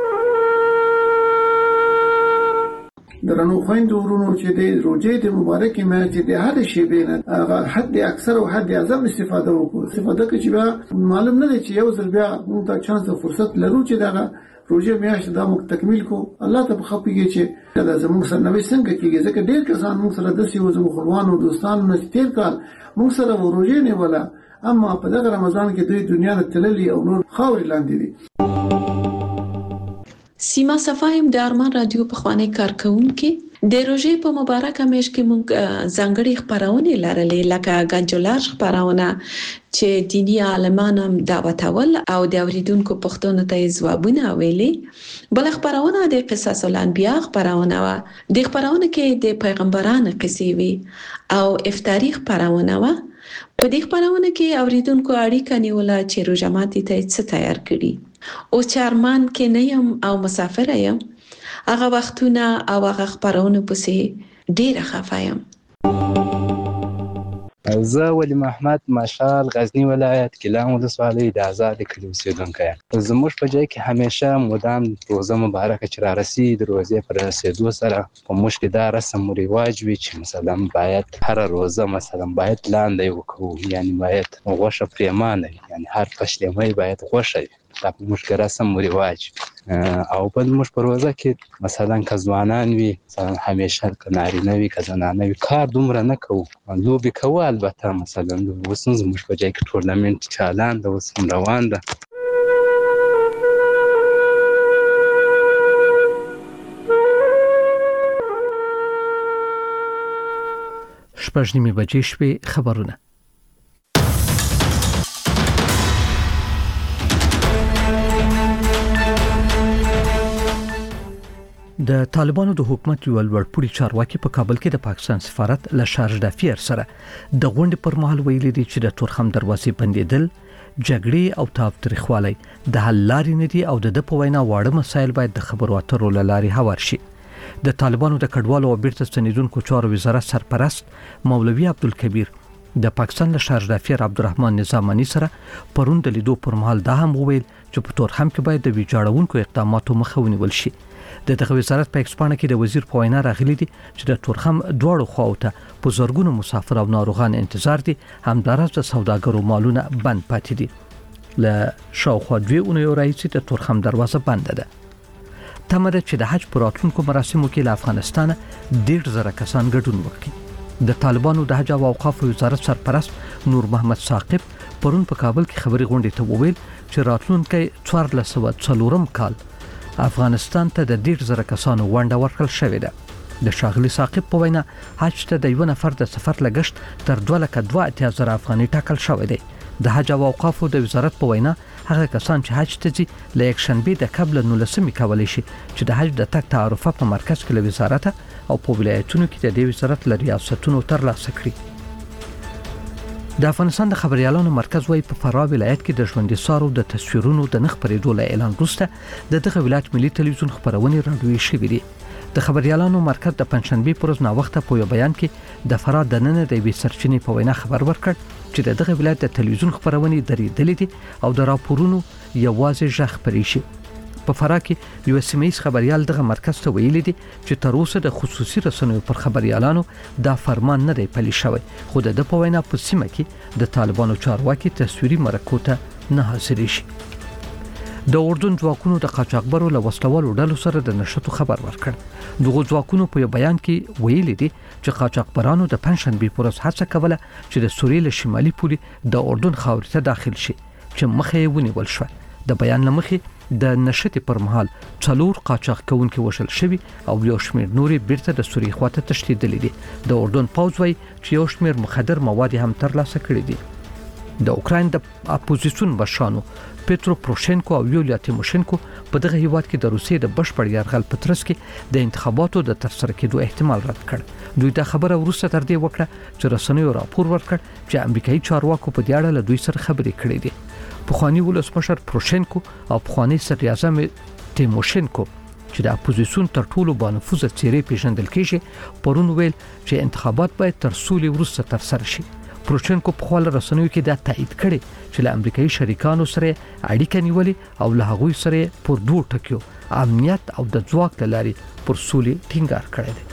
درنو خويندو ورونو چې د روزې د مبارکې میاشتې د هر شی بین حد اکثر او حد اعظم استفاده وکړو، استفاده کوي چې معلوم نه دی چې یو ځل بیا موږ ته چانس او فرصت لرو چې دا روزې میاشت دا موږ تکمیل کو. الله ته بخښيږي چې دا زموږ سره نوې څنګه کیږي، ځکه ډېر کسان موږ سره د سیمو خپلوانو دوستانو نه تیر کال موږ سره روزې نه ولا، اما په دغه رمضان کې دوی دنیا ته تللي او نور خاورې لاندې دي. سیما صفایم د ارمان رادیو په خوانې کارکونکو د روزې په مبارکه میاشت کې موږ ځانګړي خبرونه لرلې، لکه غنجولار خبرونه چې دینی عالمانو دعوتول او د اوریدونکو پوښتنو ته ځوابونه ویلي. بل خبرونه د قصص الانبیاء خبرونه و، د خبرونه کې د پیغمبرانو قصې وي او افطاری خبرونه و. په دې خبرونه کې اوریدونکو اړیکه نیوله چې روزه ماتي ته څه تیار کړي او چارمان کې نه يم او مسافر یم، هغه وختونه او هغه خبرونه پسې ډیره خفایم. زه ولی محمد مشال غزنی ولایت کلام ولسوالۍ د آزاد کلی اوسیدونکی یم. زموږ په ځای کې همیشه مدام روزه مبارکه چې را رسي، د روزې پر رسیدو سره په موږ کې دا رسم و رواج وي چې مثلا باید هر روزه مثلا باید لاندې وکړو، یعنی باید غوښه پرېمانه وي، یعنی هر پښلمۍ باید غوښه وي، دا په موږ کې رسم و رواج. او بل موږ په روزه کې مثلا که ځوانان وي مثلا همیشه که نارینه وي که زنانه وي کار دومره نه کوو، لوبې کوو البته مثلا اوس زموږ په ځای کې ټورنمنټ چالان ده، اوس هم روان ده. شپږ بجې شوې. خبرونه. د طالبانو د حکومت یو لوړپوړي چارواکي په کابل کې د پاکستان سفارت له شارج دافیر سره د غونډې پر مهال ویلي دي چې د تورخم دروازې بندیدل، جګړې او تاوتریخوالی د حل لارې نه دي او د په وینا واړه مسایل باید د خبرو اترو له لارې هوار شي. د طالبانو د کډوالو او بیرته ستنیدونکو چارو وزارت سرپرست مولوي عبدالکبیر د پاکستان له شارج دافیر عبدالرحمن نظامانی سره پرون د لیدو پر مهال دا هم وویل چې په تورخم کې باید د ویجاړونکو اقداماتو مخه ونیول شي. دغه وزارت په ایکسپانه کې د وزیر په وینا راغلي دي چې د تورخم دواړو خواو ته په زرګونو مسافر او ناروغان انتظار دي، همدارس د سوداګرو مالونه بند پاتې دي. له شاوخوا 2 اونیو راځي د تورخم دروازه بنده ده. تمه ده چې د حج پر راتلونکو مراسمو کې له افغانستان 1,000 کسان ګډون وکړي. د طالبانو د حج او اوقاف وزارت سرپرست نور محمد ثاقب پرون په کابل کې خبري غونډې ته وویل چې راتلونکي 1404 کال افغانستان ته د 1,000 کسانو ونډه ورکړل شوې ده. د ښاغلي ثاقب په وینا حج ته د یو نفر د سفر لګښت تر 2,02,000 افغانۍ ټاکل شوی دی. د حج او اوقاف د وزارت په وینا هغه کسان چې حج ته ځي له یکشنبه د قبل 19 کولای شي چې د حج د تک تعرفه په مرکز کې له وزارت او په ولایتونو کې د وزارت له ریاستونو ترلاسه کړي. د افغانستان د خبريالانو مرکز وايي په فراه ولایت کې د ژوندۍ سارو د تصویرونو د نخ پرېدو له اعلان وروسته دغه ولایت ملي تلویزیون خبرونه راډیوي شوې دي. د خبريالانو مرکز د پنځشنبه پر ورځ ناوخته په یو بیان کې د فراه د نن د وی سرچینې په وینا خبر ورکړ چې دغه ولایت د تلویزیون خبرونه درېدلې دي او د راپورونو یوازې ژغ پرې شي. په فراه کې یو سیمایي خبريال دغه مرکز ته ویلي دي چې تر اوسه د خصوصي رسنیو پر خبريالانو دا فرمان نه دی پلي شوی، خو د په وینا په سیمه کې د طالبانو چارواکي تصویري مرکو ته نه حاضر شي. د اردن ځواکونو د قاچاقبرو له وسلوالو ډلو سره د نشټو خبر ورکړ. دغه ځواکونو په یو بیان کې ویلي دي چې قاچاقبرانو د پنځشنبه پر ورځ هڅه کوله چې د سوریې له شمالي پولې د اردن خاورې ته داخل شي چې مخه یې ونیول شو. د بیان لمخې د نشټې پر مهال 4 قاچاق کوونکي وشل شوی او یو شمېر نوري بیرته د سوریې خواته تښتیدلې دي. د اردن پوځ وايي چې یو شمېر مخدر مواد هم ترلاسه کړي دي. د اوکراین د اپوزیسیون مشرانو پیترو پروشینکو او یولیا تیموشینکو په دغه هیواد کې د روسیې د بشپړ یرغل په ترڅ کې د انتخاباتو د ترسره کېدو احتمال رد کړ. دوی دا خبره وروسته تر دې وکړه چې رسنیو راپور ورکړ چې امریکایي چارواکو په دې اړه له دوی سره خبرې کړې دي. پخوانی ولسمشر پروشینکو او پخوانی صدر اعظم تیموشینکو چې د اپوزیسیون تر ټولو بانفوذه څیرې پیژندل کېږي پرون ویل چې انتخابات باید تر سولې وروسته ترسره شي. پروشینکو په خپل رسنیو کې دا تایید کړي چې له امریکایي شریکانو سره اړیکه نیولې او له هغوی سره پر دوه ټکیو امنیت او د ځواک لاري پر سولې ټینګار کړی دی.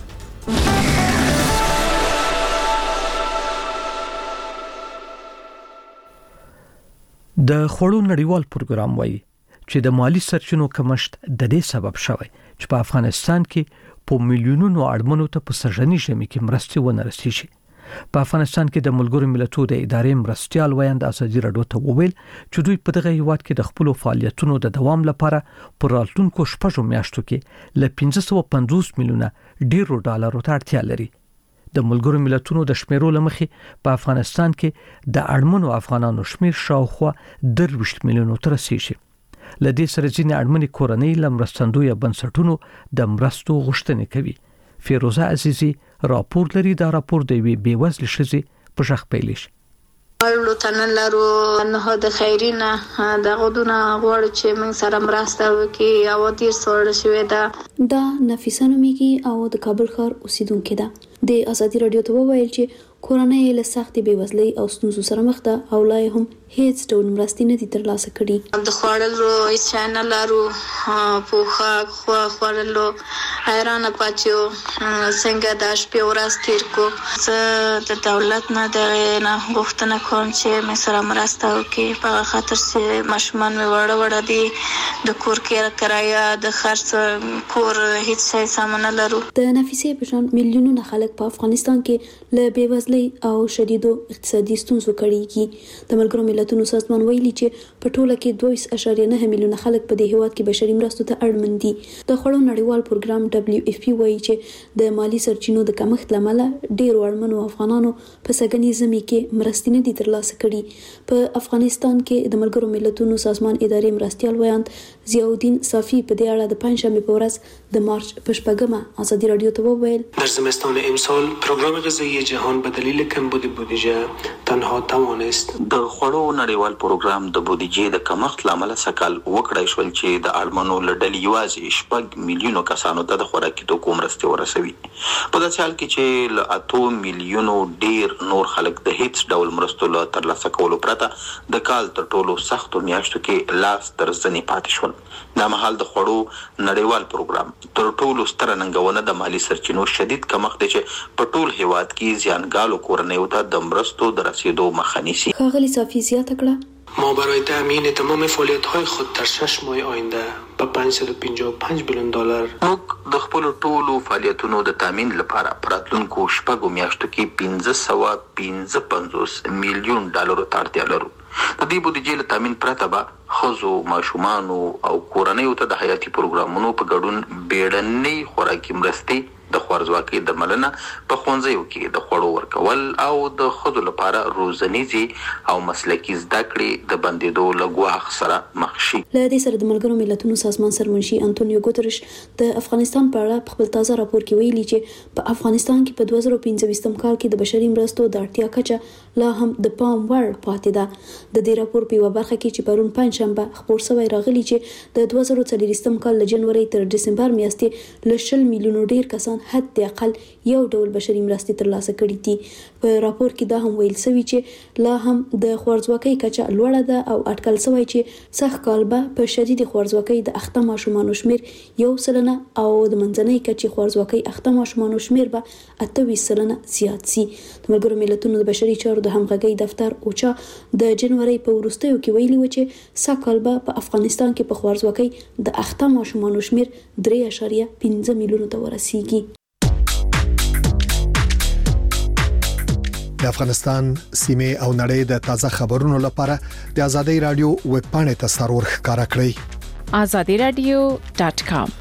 د خوړو نړیوال پروګرام وایي چې د مالی سرچینو کمښت د دې سبب شوی چې په افغانستان کې په میلیونونو اړمنو ته په سرجنی ژمي کې مرستې ونه رسیږي. په افغانستان کې د ملګرو ملتونو د ادارې مرستيال ویاند ازادي راډیو ته وویل چې دوی په دغه هیواد کې د خپل فعالیتونو د دوام لپاره پر راتلونکو 6 میاشتو کې ل 550 میلیونه ډیرو ډالرو ته اړتیا لري. د ملګرو ملتونو د شمیرو لمخې په افغانستان کې د اړمنو افغانانو شمیر شاوخوا 20 میلیونو ته رسیږي. لدې سره ځینې اړمنې کورنۍ لمرستندوی بنسټونو د مرستو غوښتنه کوي. فیروزه عزیزی راپور لري. دا راپور د وی بیوزل شزي په شخ پیلیش ورلو تنلارو نه د خیرینه د غودونه غوړ چې موږ سره مرسته وکي او تیر سوړ شوې ده. دا نفیسه نومیږي او د کابل ښار اوسیدونکې ده. د ازادي راډیو ته وویل چې کورنۍ له سختې بیوزلۍ او ستونزو سره مخ ده او لا هم هیڅ ډول مرستې نه دي ترلاسه کړي. د خوړلو چینل لرو پوخه خوړلو حیرانه پاتیو څنګه د شپې ورځ تیر کو. زه د دولت نه غوښتنه کوم چې مې سره مرسته وکړي په خاطر چې ماشومان مې وړه دي د کور کرایه د خرڅ کور هیڅ څه سامان لرو. د نفیسې په شان میلیونونه خلک په افغانستان کې له بیوزلۍ بېوزلۍ او شدیدو اقتصادي ستونزو کړيږي. د ملګرو ملتونو سازمان ویلي چې په ټوله کې 2.9 میلیونه خلک په دې هیواد کې بشري مرستو ته اړمن دي. د خوړو نړیوال پروګرام WFP وایي چې د مالی سرچینو د کمښت لامل ډېرو اړمنو افغانانو په سګنی زمي کې مرستې نه دي ترلاسه کړي. په افغانستان کې د ملګرو ملتونو سازمان ادارې مرستيال ویاند ضیاءالدین صافی په دې اړه د پنځشنبه په ورځ د مارچ په 8 ازادي رادیو ته وویل: در زمستان امسال پروگرام غذایی جهان به دلیل کمبود بودجه تنها توانست د خوړو نړیوال پروګرام د بودجې د کمښت لامل سکهال وکړای شول چې د اړمنو لړل یوازې 6 میلیونو کسانو ته د خوراکي توکو مرستې ورسوي. په داسې حال کې چې له 8 میلیونو ډیر نور خلک د هیڅ ډول مرستو له ترلاسه کولو پرته د کال تر ټولو سختو میاشتو کې لاس تر زنې پاتې شول. دا مهال د خوړو نړیوال پروګرام تر ټولو ستره ننګونه د مالی سرچینو شدید کمښت دی چې په ټول هیواد کې زیانګالو کورنیو ته د مرستو د رسیدو مخه نیسي. ښاغلي صافی زیاته کړه: ما برای تأمین تمام فعالیت‌های خود در 6 ماه آینده به 555 میلیون دلار موږ د خپل ټولو فعالیتونو د تامین لپاره پراتلونکو شپږو میاشتو کې 555 میلیون ډالر ته اړتیا لرو. د دې بودیجې له تامین پرته به ښځو، ماشومانو او کورنیو ته د حیاتي پروګرامونو په ګډون بیړنۍ خوراکي مرستې، د خوارځواکۍ درملنه، په ښوونځیو کې د خوړو ورکول او د ښځو لپاره روزنیزې او مسلکي زده کړې د بندېدو له ګواښ سره مخ شي. له دې سره د ملګرو ملتونو سازمان سرمنشي انټونیو ګوتریش د افغانستان په اړه په خپل تازه راپور کې ویلي چې په افغانستان کې په 2015 کال کې د بشري مرستو د اړتیا کچه لا هم د پام وړ پاتې ده. د دې راپور په یوه برخه کې چې پرون پنځشنبه خپور شوی راغلی چې د 2024 کال له جنوري تر دسمبر میاشتې له 10 میلیونو ډیر کسان حد اقل یو ډول بشري مرستې ترلاسه کړي دي. په راپور کې دا هم ویل شوی چې لا هم د خوارځواکۍ کچه لوړه ده او اټکل شوی چې سږ کال به په شدید خوارځواکۍ د اخته ماشومانو شمیر 1% او د منځنۍ کچې خوارځواکۍ اخته ماشومانو شمیر به 28% زیات شي. د ملګرو ملتونو د بشري چارو د همغږۍ دفتر اوچا د جنوري په وروستیو کې ویلي و چې سږ کال به په افغانستان کې په خوارځواکۍ د اخته ماشومانو شمیر 3.5 میلیونو ته ورسیږي. د افغانستان سیمه او نړۍ د تازه خبرونو لپاره د ازادي رادیو ویب پاڼې ته سرور ښکارا کړئ: azadiradio.com.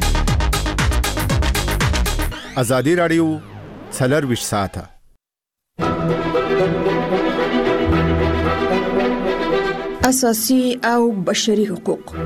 ازادي رادیو 24 ساعته. اساسي او بشري حقوق.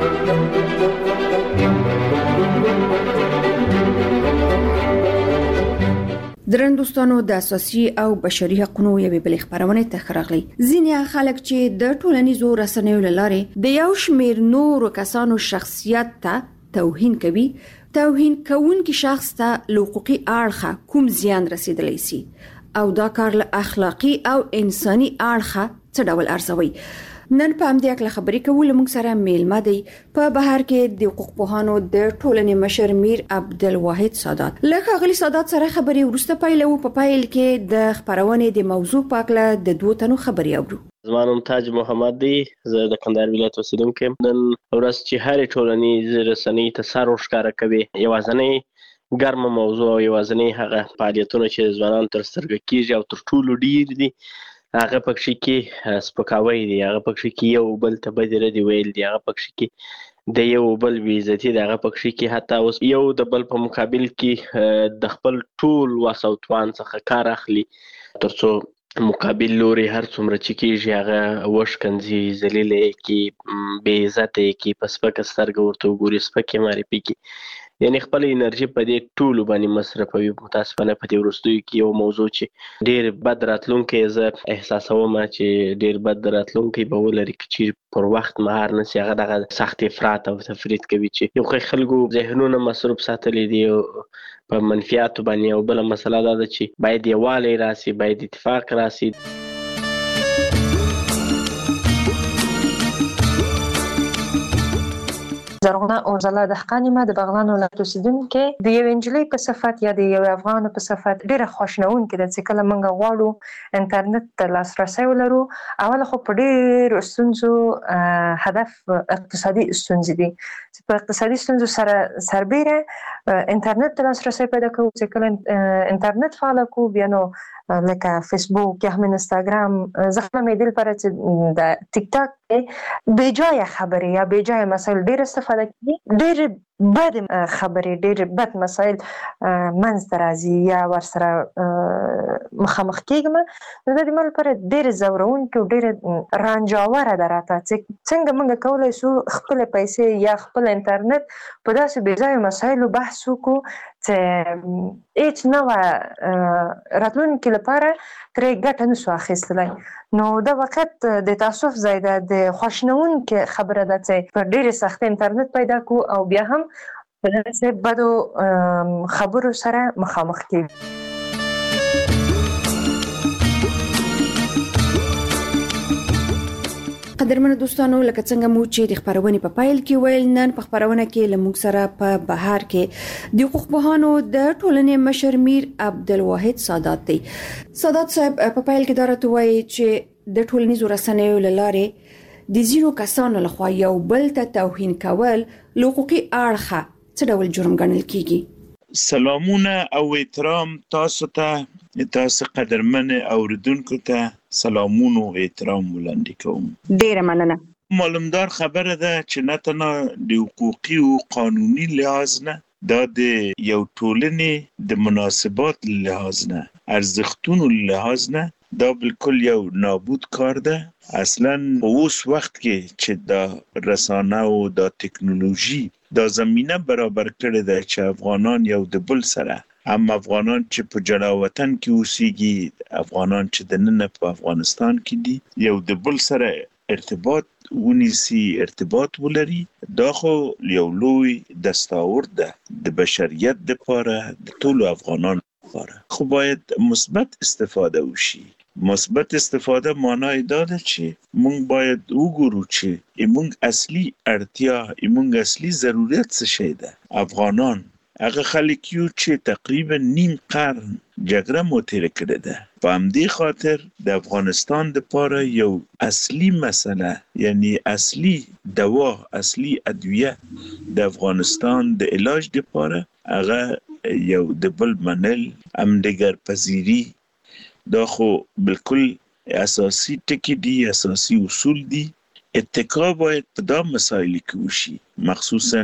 درندوستانو د اساسي او بشري حقوقو یوې بلې خبرونه ته خراغلي. ځینې خلک چې د ټولنیزو رسنیو لارې د یو شمیر نورو کسانو شخصیت ته توهین کوي، توهین کوونکی شخص ته حقوقي اړخه کوم زیان رسیدلی سي او دا کار له اخلاقی او انساني اړخه څه ډول ارزوي. نن په همدې اړه خبرې کوو. موږ سره میلمه دی په بهر کې د حقوق پوهانو د ټولنې مشر میر عبدالواحد سادات. لکه غلی سادات سره خبرې ورسته پیلو. په پیل کې د خبرونې د موضوع په اړه د دوه تنو خبرې اورو. زما نوم تاج محمد دی، زه د کندهار ولایت اوسیدونکی یم. نن ورځ چې هرې ټولنیز رسنۍ ته سر ورښکاره کوي، یوازینۍ ګرمه موضوع او یوازینۍ هغه فعالیتونه چې ځوانان تر سترګه کیږي او تر ټولو ډیر دي، هغه پکې کې سپکاوی دی، هغه پکې کې یو بل ته بدې ردې ویل دي، هغه پکې کې د یو بل بې عزتي دی، هغه پکې کې حتی اوس یو د بل په مقابل کې د خپل ټول وس او توان څخه کار اخلي تر څو مقابل لوري هر څومره چې کېږي هغه وشکنځي، ذلیلې کې، بې عزته کې، په سپکه سترګه ورته وګوري، سپکې معرفي کې، یعنی خپل انرژي په دې ټولو باندې مصرفوي. متاسفانه په دې وروستیو کې یو موضوع چې ډېر بد راتلونکی زه احساسوم چې ډېر بد راتلونکی به ولري چې پر وخت مهار نشي، هغه دغه سخت افراط او تفریط کوي چې یو خلکو ذهنونه مصروف ساتلی دي په منفیاتو باندې. او بله مسله دا ده چې باید یووالی راسي، باید اتفاق راسي. زرغونه اوزله دهقاني ما د بغلان ولایت اوسیدونکې د یو انجلۍ په صفت یا د یو افغان په صفت ډیره خوشنونکې ده چې کله موږ غواړو انټرنیټ ته لاسرسی ولرو. اوله خو په ډېرو ستونزو هدف اقتصادي ستونزې دي چې په اقتصادي ستونزو سره سربیره انټرنیټ ته لاسرسي پیدا کوو چې کله انټرنیټ فعال کو بیا نو لکه فیسبوک یا هم انستګرام زخمه مې دل پر چې د ټیک ټاک بې ځای خبرې یا بې ځای مسایل ډېر استفاده کوي، ډېر بد خبرې ډېر بد مسایل منځ ته راځي یا ورسره مخامخ کېږم، نو د دې مل پر ډېر زورونکي او ډېر رانجاوره ده راته چې څنګه موږ کولی شو خپل پیسې یا خپل انټرنیټ په داسې بې ځایه مسایلو بحث وکړو چې هیڅ نه راتلونکي لپاره ترې ګټه نشو اخیستلی. نو دا وخت د تاسف ځای ده، د خواشینونکې خبره ده چې په ډېرې سختۍ انټرنیټ پیدا کړو او بیا هم په داسې بدو خبرو سره مخامخ کېږو. قدرمنو دوستانو، لکه څنګه مو چې د خبرونې په پایل کې ویل، نن په خبرونه کې له موږ سره په بهار کې د حقوق پوهانو د ټولنې مشر میر عبدالواحد سادات دی. سادات صاحب په پایل کې دا راته وایي چې د ټولنیزو رسنیو له لارې د ځینو کسانو لخوا یو بل ته توهین کول له حقوقي اړخه څه ډول جرم ګڼل کیږي؟ سلامونه او احترام تاسو ته، تاسو قدرمن اوریدونکو ته سلامونه او احترام وړاندې کوم. ډیره مننه. معلومدار خبره ده چې نه تنها د حقوقي او قانوني لحاظ نه، دا د یو ټولنې د مناسبات لحاظ نه، ارزښتونو لحاظ نه، دا بالکل یو نابود کار ده. اصلا په اوس وخت کې چې دا رسانه او دا ټکنالوژي دا زمینه برابر کړې ده چې افغانان یو د بل سره، هم افغانان چې په جلا وطن کې اوسېږي، افغانان چې د نن په افغانستان کې دي، یو د بل سره ارتباط ونیسي، ارتباط ولري. دا خو یو لوی دستاورد ده د بشریت لپاره، د ټولو افغانانو لپاره. خو باید مثبت استفاده وشي. مثبت استفاده معنی دا ده چې موږ باید وګورو چې موږ اصلي اړتیا، موږ اصلي ضرورت څه شی ده. افغانان هغه خلک یو چې تقریبا نیم قرن جګړه مو تېره کړې ده. په همدې خاطر د افغانستان لپاره یو اصلي مسله، یعنی اصلي دوا، اصلي ادویه د افغانستان د علاج لپاره هغه یو د بل منل، همدیگر پذیری. دا خو بالکل اساسی ټکی دي، اساسی اصول دي. اتکا باید په دا مسائل کې وشي، مخصوصا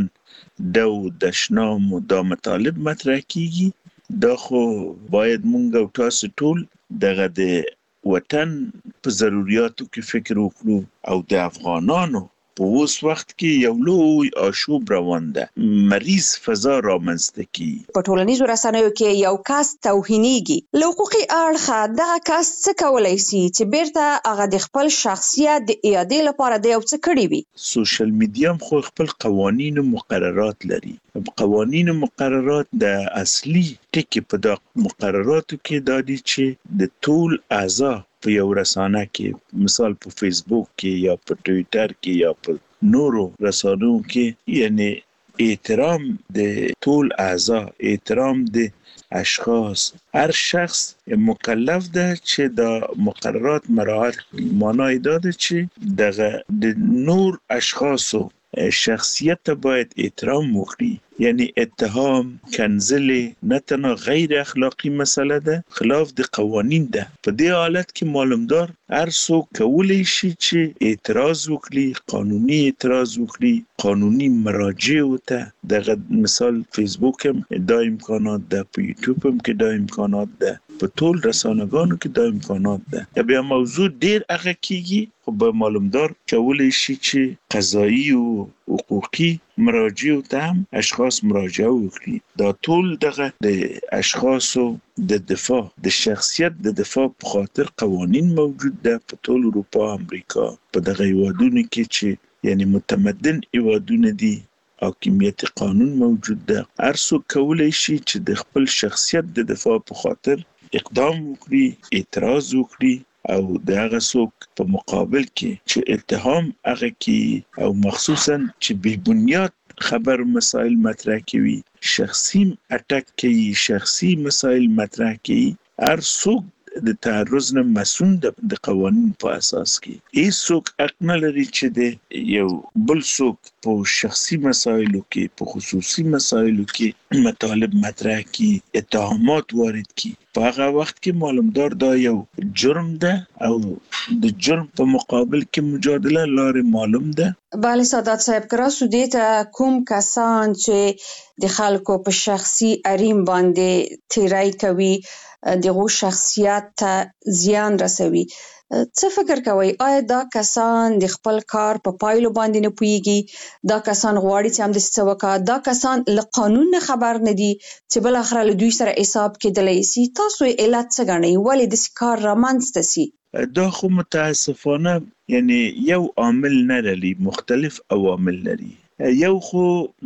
د شنام و دا مطالب مطرح کیږي. دا خو باید مونږ او تاسو ټول دغه د وطن په ضرورتو کې فکر وکړو او د افغانانو په اوس وخت کې یو لوی آشوب روان ده، مریض فضا رامنځته کی. په ټولنیزو رسنیو کې یو کس توهینېږي، له حقوقي اړخه دغه کس څه کولای شي چې بیرته هغه د خپل شخصیت د اعادې لپاره د یو څه کړی وي؟ سوشل میډیا خو خپل قوانین او مقررات لري. قوانین او مقررات د اصلي ټکی په د مقرراتو کې دا دي چې د ټول اعضا په یو رسانه کې، مثال په فیسبوک کې یا په ټویټر کې یا په نورو رسانو کې، یعنی احترام د ټول اعضا، احترام د اشخاص، هر شخص مکلف ده چې د مقررات مراعات کړي. معنی دا ده چې دغه د نور اشخاصو شخصیت باید احترام وکړي. یعنی اتهام، کنزل نه تنها غیر اخلاقی مسئله ده، خلاف د قوانین ده. په دې حالت کې معلومدار هر څوک کولی شي چې اعتراض وکړي، قانوني اعتراض وکړي، قانوني مراجع وته. دغه مثال فیسبوک هم دا امکانات ده، په یوټیوب هم کې دا امکانات ده، په ټول رسانه‌ګانو کې دا امکانات ده. بیا موضوع ډیر هغه کیږي، خو به معلومدار کولی شي چې قضایی او حقوقي مراجع ته هم اشخاص مراجعه وکړي. دا ټول دغه د اشخاصو د دفاع د شخصیت د دفاع په خاطر قوانین موجود ده په ټول اروپا، امریکا، په دغه هیوادونو کې چې یعنی متمدن هیوادونه دي، حاکمیت قانون موجود ده. هر څوک کولی شي چې د خپل شخصیت د دفاع په خاطر اقدام وکړي، اعتراض وکړي، او د هغه څوک په مقابل کې چې اتهام هغه کې او مخصوصا چې بی بنیاد خبر مسائل مطرح کوي، شخصي اٹک کوي، شخصي مسائل مطرح کوي، هر څوک د تعرض نه مسون د قوانين په اساس کې هیڅوک حق نه لري چې د یو بل څوک په شخصي مسایلو کې په خصوصي مسایلو کې مطالب مطرح کړي، اتهامات وارد کړي. په هغه وخت کې معلومدار دا یو جرم ده او د جرم په مقابل کې مجادله لارې معلوم ده. بله سادات صاحب، کراسو دیتا کوم کسان چې د خلکو په شخصي حریم باندې تیرای کوي، دغه شخصیت ته زیان رسوي، څه فکر کوي؟ آیا دا کسان د خپل کار په پایلو باندې نه پوهیږي؟ دا کسان غواړي چې هم د څه وکړي؟ دا کسان له قانون نه خبر نه دي چې بل اخر له دوی سره حساب کېدلی سي؟ تاسو علت څه ګڼئ؟ ولې داسې کار رامنځته سي؟ دا خو متاسفانه یعنی یو عامل نه لري، مختلف عوامل لري. یو خو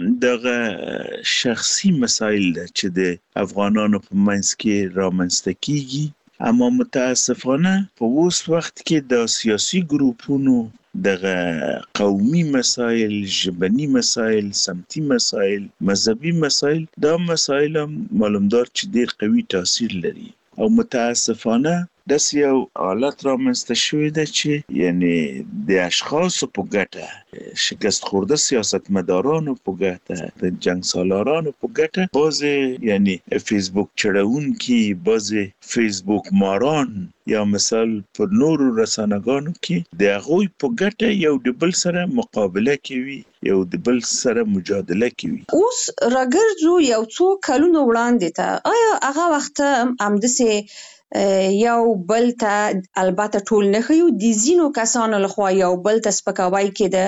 دغه شخصي مسایل ده چې د افغانانو په منځ کې رامنځته کیږي، اما متاسفانه په اوس وخت کې د سیاسي ګروپونو دغه قومي مسایل، ژبني مسایل، سمتي مسایل، مذهبي مسایل، دا مسایل هم معلومدار چې ډیر قوي تاثیر لري او متاسفانه داسې یو حالت رامنځته شوی ده چې یعنی د اشخاصو په ګټه، شکست خورده سیاستمدارانو په ګټه، د جنگ سالارانو په ګټه، بعضې یعنی فیسبوک چړونکي، بعضې فیسبوک ماران یا مثال په نورو رسانه‌ګانو کې د هغوی په ګټه یو د بل سره مقابله کوي، یو د بل سره مجادله کوي. اوس راګرځو یو څو کلونو وړاندې ته، آیا هغه وخت همداسې یو بل ته البته ټول نه خيو د زینو کسانو لخوا یو بل ته سپکاوی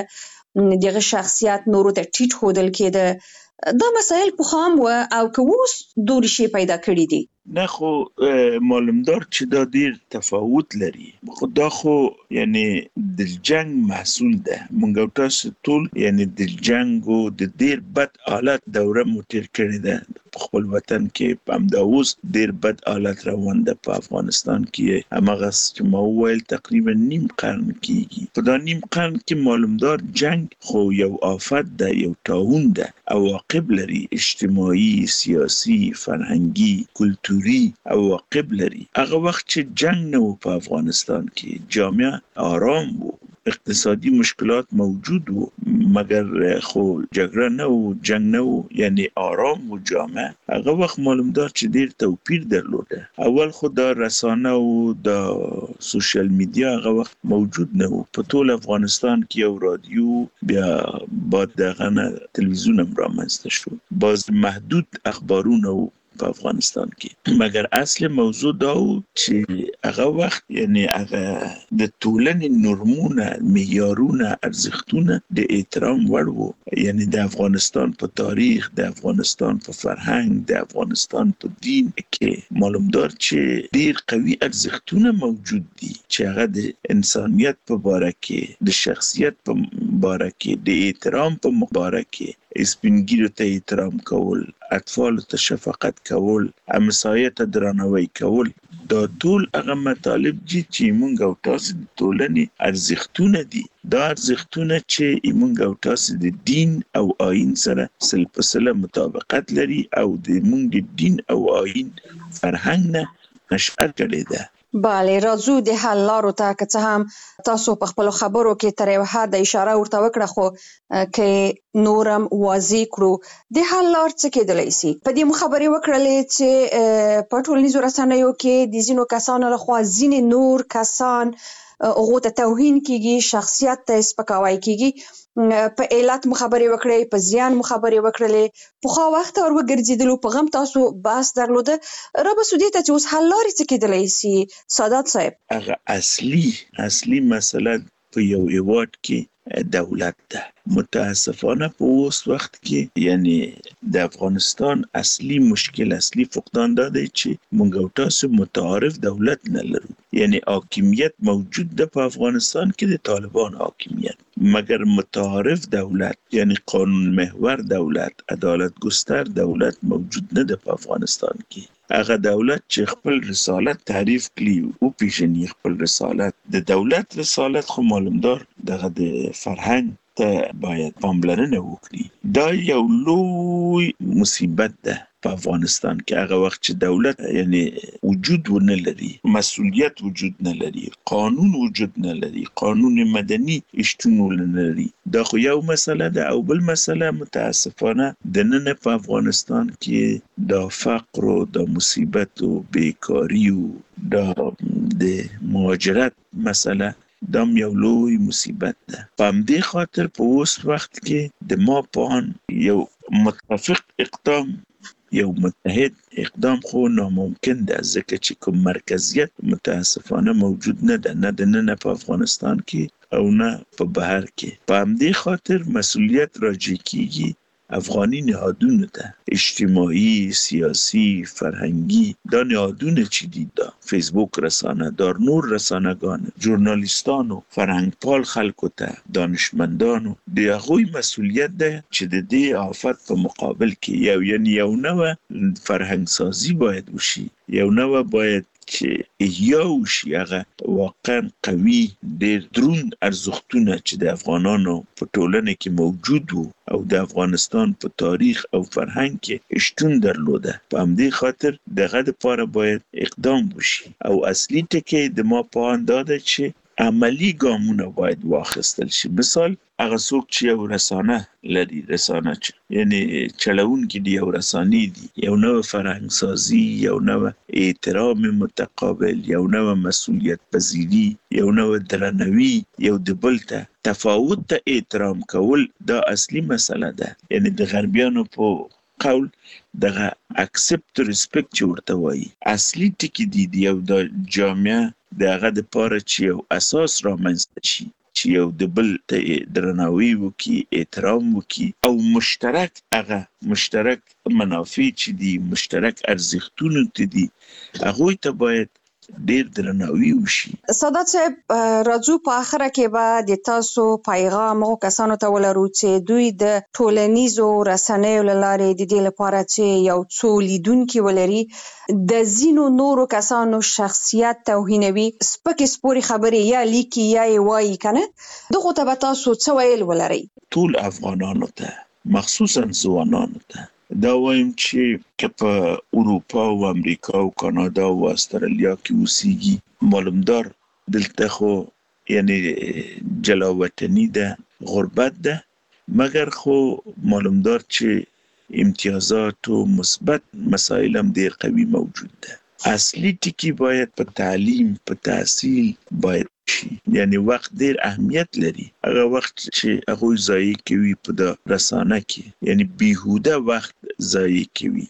کېده، دغه شخصیت نورو ته ټیټ ښودل کېده؟ دا مسایل پخوا هم و او که اوس دورې شی پیدا کړي دي؟ نه خو معلومدار چې دا ډیر تفاوت لري. خو دا خو یعنی د جنگ محصول ده. مونږ تاسو ټول یعنی د جنگ او د ډیر بد حالت دوره مو تیر کړې ده په خپل وطن کې. په همدا اوس ډیر بد حالت روان ده په افغانستان کې. هماغه چې ما وویل تقریبا نیم قرن کېږي. په دا نیم قرن کې معلومدار جنگ خو یو آفت ده، یو طاعون ده، عواقب لري، اجتماعي، سیاسي، فرهنګي، کلتوري عواقب لري. هغه وخت چې جنگ نه و په افغانستان کې، جامعه آرام و، اقتصادي مشکلات موجود و، مگر خو جګړه نه و، جنگ نه و، یعنی آرام و جامعه. هغه وخت معلومدار چې ډیر توپیر درلوده. اول خو دا رسانه او دا سوشل میډیا هغه وخت موجود نه و. په ټول افغانستان کې یو رادیو، بیا بعد دغه نه تلویزیون هم رامنځته شو، باز محدود اخبارونه و په افغانستان کې. مګر اصل موضوع دا و چې هغه وخت یعنی هغه د ټولنې نورمونه، معیارونه، ارزښتونه د احترام وړ وو. یعنی د افغانستان په تاریخ، د افغانستان په فرهنګ، د افغانستان په دین کې معلومدار چې ډیر قوي ارزښتونه موجود دي چې هغه د انسانیت په باره کې، د شخصیت په باره کې، د احترام په باره کې، سپینګیرو ته احترام کول، اطفال ته شفقت کول، همسایه ته درناوی کول، دا ټول هغه مطالب دي چې موږ او تاسو د ټولنې ارزښتونه دي. دا ارزښتونه چې موږ او تاسو د دین او آیین سره سل په سل مطابقت لري او د موږ د دین او آیین فرهنګ نه نشأت کړې ده. بله، راځو د حل لارو ته. که څه هم تاسو په خپلو خبرو کې تر یو حده اشاره ورته وکړه، خو که نورم واضح کړو د حل لار څه کېدلی سي. په دې مو خبرې وکړلې چې په ټولنیزو رسنیو کې د ځینو کسانو لخوا ځینې نور کسان هغو ته توهین کېږي، شخصیت ته سپکاوی کېږي. په علت مو خبرې وکړې، په زیان مو خبرې وکړلې. پخوا وخت ور وګرځېدلو، په غم تاسو بحث درلوده. را به سو دې ته چې اوس حل لارې څه کېدلی سي سادات صاحب؟ هغه اصلي مسله په یو هیواد کې دولت ده. متاسفانه په اوس وخت کې یعنی د افغانستان اصلي مشکل، اصلي فقدان دا دی چې موږ او تاسو متعارف دولت نه لرو. یعنی حاکمیت موجود ده په افغانستان کې، د طالبان حاکمیت، مگر متعارف دولت یعنی قانون محور دولت، عدالت گستر دولت موجود نه ده په افغانستان کې. هغه دولت چې خپل رسالت تعریف کړي او پیژني خپل رسالت، د دولت رسالت خو معلومدار دغه د فرهنګ ته باید پاملرنه وکړي. دا یو لوی مصیبت ده په افغانستان کې هغه وخت چې دولت یعنی وجود ونه لري، مسؤلیت وجود نه لري، قانون وجود نه لري، قانون مدني شتون نه لري. دا خو یو مسله ده. او بل مسله متاسفانه د نن په افغانستان کې د فقر او د مصیبت او بیکاری او د مهاجرت مسله دا یو لوی مصیبت ده. په همدې خاطر په اوس وخت کې د ما پان یو متفق اقدام، یو متحد اقدام خو ناممکن ده، ځکه چې کوم مرکزیت متاسفانه موجود نه ده، نه د نن په افغانستان کې او نه په بهر کې. په همدې خاطر مسؤلیت راجع کیږي افغانی نهادونو ته، اجتماعي، سیاسی، فرهنگی. دا نهادونه چې دي، دا فیسبوک رسانه، دار نور رسانگان، ژورنالیستانو، فرهنگپال خلکو ته، دانشمندانو، د هغوی مسؤلیت ده چې د دې آفت په مقابل کې یو نوه فرهنگ سازی باید وشي، یو نوه باید چې احیا وشي، هغه واقعا قوي ډېر دروند ارزښتونه چې د افغانانو په ټولنه کې موجود وو او د افغانستان په تاریخ او فرهنګ کې شتون درلوده. په همدې خاطر دغه لپاره باید اقدام وشي. او اصلي ټکی د ما په اند ده چې عملی ګامونه باید واخیستل شي. مثال هغه څوک چې یو رسانه لري، رسانه یعنی چلوونکي دی، یو رسانې دي، یو نوې فرهنګ سازي، یو نوې احترام متقابل، یو نوې مسؤلیت پذیری، یو نوې درناوی، یو د بل ته تفاوت ته احترام کول، دا اصلي مسله ده. یعنی د غربیانو په قول دغه اکسپټ ریسپیکټ چې ورته وایي، اصلي ټکی دی یو د جامعه دغه د پاره چې یو اساس رامنځته شي، چې یو د بل ته درناوی وکي، احترام وکي، او مشترک منافع چې دي، مشترک ارزښتونه ته دي، هغه ته باید ډیر درناوی وشي. سادات صاحب، راځو په اخره کې به د تاسو پیغام او کسانو ته ولرو چې دوی د ټولنیزو رسنیو لارې د دې لپاره چې یو څو لیدونکي ولري د زینو نورو کسانو شخصیت توهینوي، سپکې سپوري خبرې یا لیکي یا وایي کنه، دغه ته به تاسو څه ویل ولرئ؟ ټول افغانانو ته، مخصوصا ځوانانو ته دا وایم چې په اروپا او امریکا او کانادا او استرالیا کې اوسېږي، معلومدار دلته خو یعنی جلاوطنی ده، غربت ده، مګر خو معلومدار چې امتیازات او مثبت مسائل هم ډېر قوي موجود ده. اصلي ټکی باید په تعلیم، په تحصیل باید شي. یعنی وخت ډیر اهمیت لري. هغه وخت چې هغه ضایع کوي په د رسانه کې، یعنی بیهوده وخت ضایع کوي،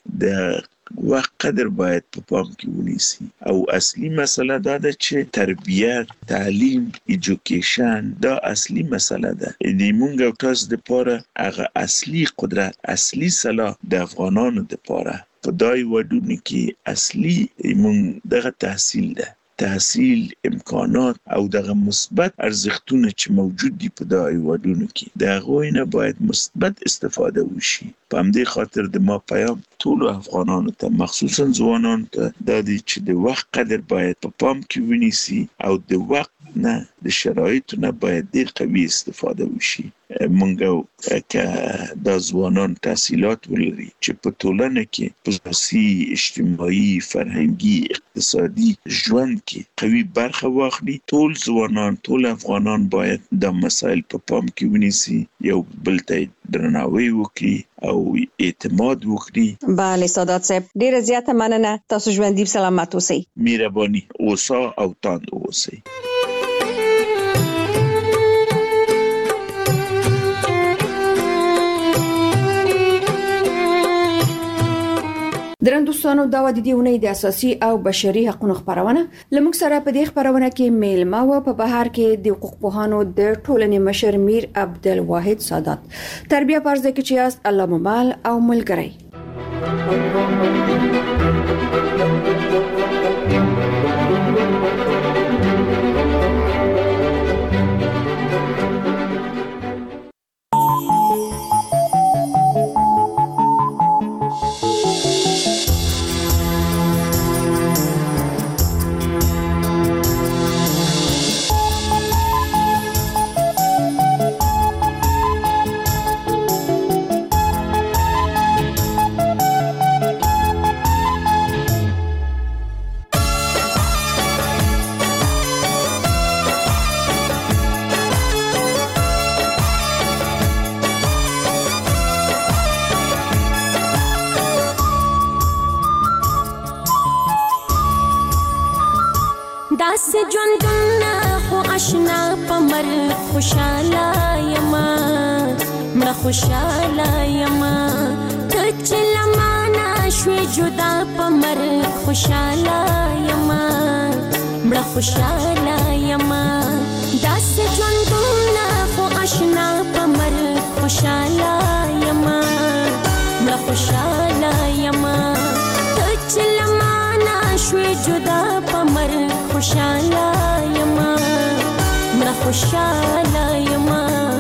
د وخت قدر باید په پام کې ونیسي. او اصلي مسله دا ده چې تربیت، تعلیم، ایجوکیشن دا اصلي مسله ده. د مونږ او تاسو لپاره هغه اصلي قدرت، اصلي صلاح د افغانانو لپاره په دای ودونو کې اصلي مونږ دغه تحصیل ده، تحصیل، امکانات او دغه مثبت ارزښتونه چې موجود دي په دغه هیوادونو کې، د هغوی نه باید مثبت استفاده وشي. په همدې خاطر د ما پیام ټولو افغانانو ته، مخصوصا ځوانانو ته دا دی چې د وخت قدر باید په پام کې ونیسي او د وخت نه، د شرایطو نه باید ډېر قوي استفاده وشي. مونږ که دا ځوانان تحصیلات ولري چې په ټولنه کې په سیاسي، اجتماعي، فرهنګي، اقتصادي ژوند کې قوي برخه واخلي، ټول ځوانان، ټول افغانان باید دا مسایل په پام کې ونیسي، یو بل ته درناوی وکړي او اعتماد وکړي. بله سادات صاحب، ډیره زیاته مننه. تاسو ژوندي سلامت اوسئ. مهرباني اوسه او تاند اوسئ. درندوستانو، دا د دې ونې د اساسي او بشري حقوقو خبرونه لمک سره په دې خبرونه کې میلمه و په بهر کې د حقوق پوهانو د ټولنې مشر میر عبدالواحد سادات. تربیه فرض کې چې است الله ممال او ملګری. داس ژوندون خو آشنا پمر خوشاله یما مړه خوشاله یما ته چې لمانه شوې جدا پمر خوشاله یما مړه خوشاله یما داس ژوندون خو آشنا پمر خوشاله یما مړه خوشاله یما ته چې لمانه شوې جدا پمر خوشاله یما مړه خوشاله یما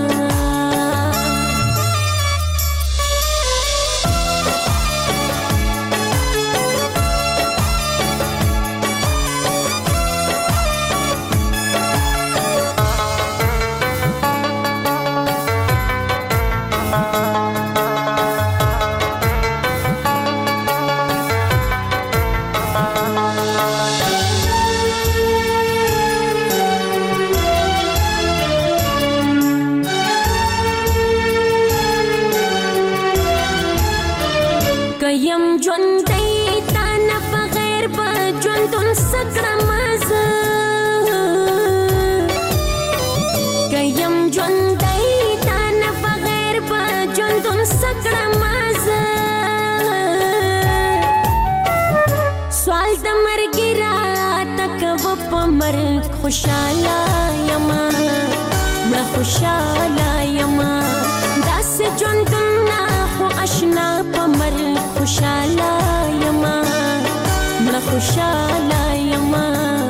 خوشاله یما مړه خوشاله یما داسې ژوندونه خو آشنا پمر خوشاله یما مړه خوشاله یما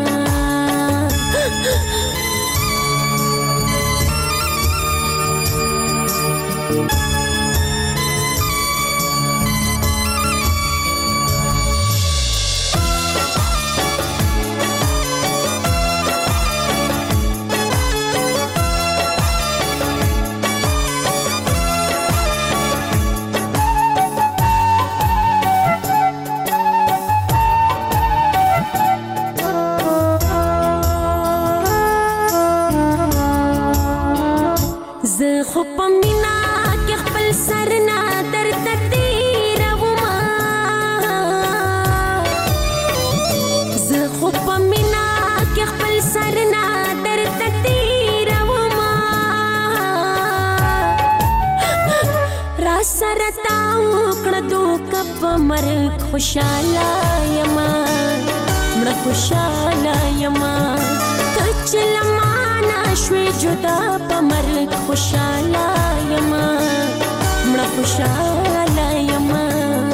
خوشاله یما مړه خوشاله یما ته چې لمانه شوې جدا پمر خوشاله یما مړه خوشاله یما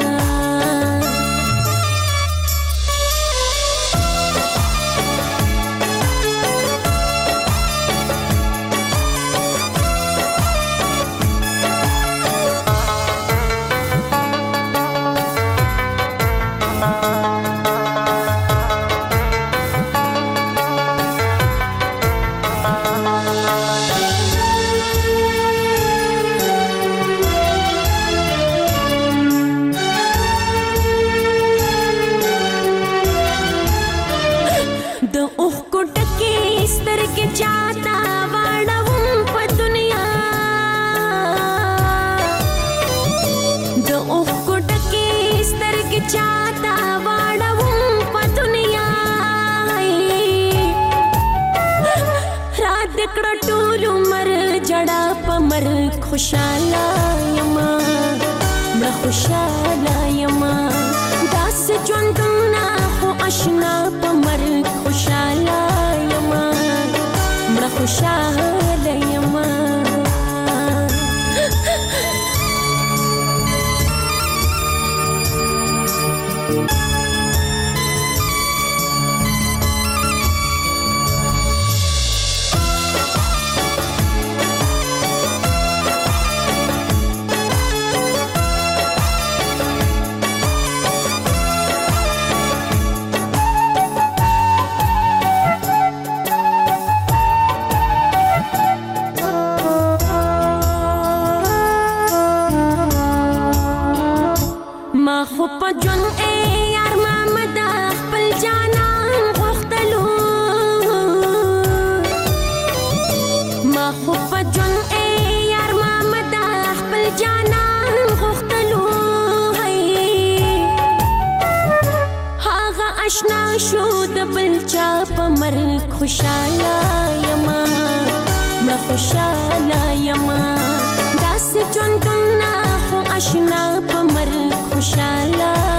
خوشاله یما مړه خوشاله یما داسې ژوندونه خو آشنا پمر خوشاله یما مړه خوشاله یما په مرګ خوشاله یما مړه خوشاله یما داسې ژوندونه خو اشنا په مرګ خوشاله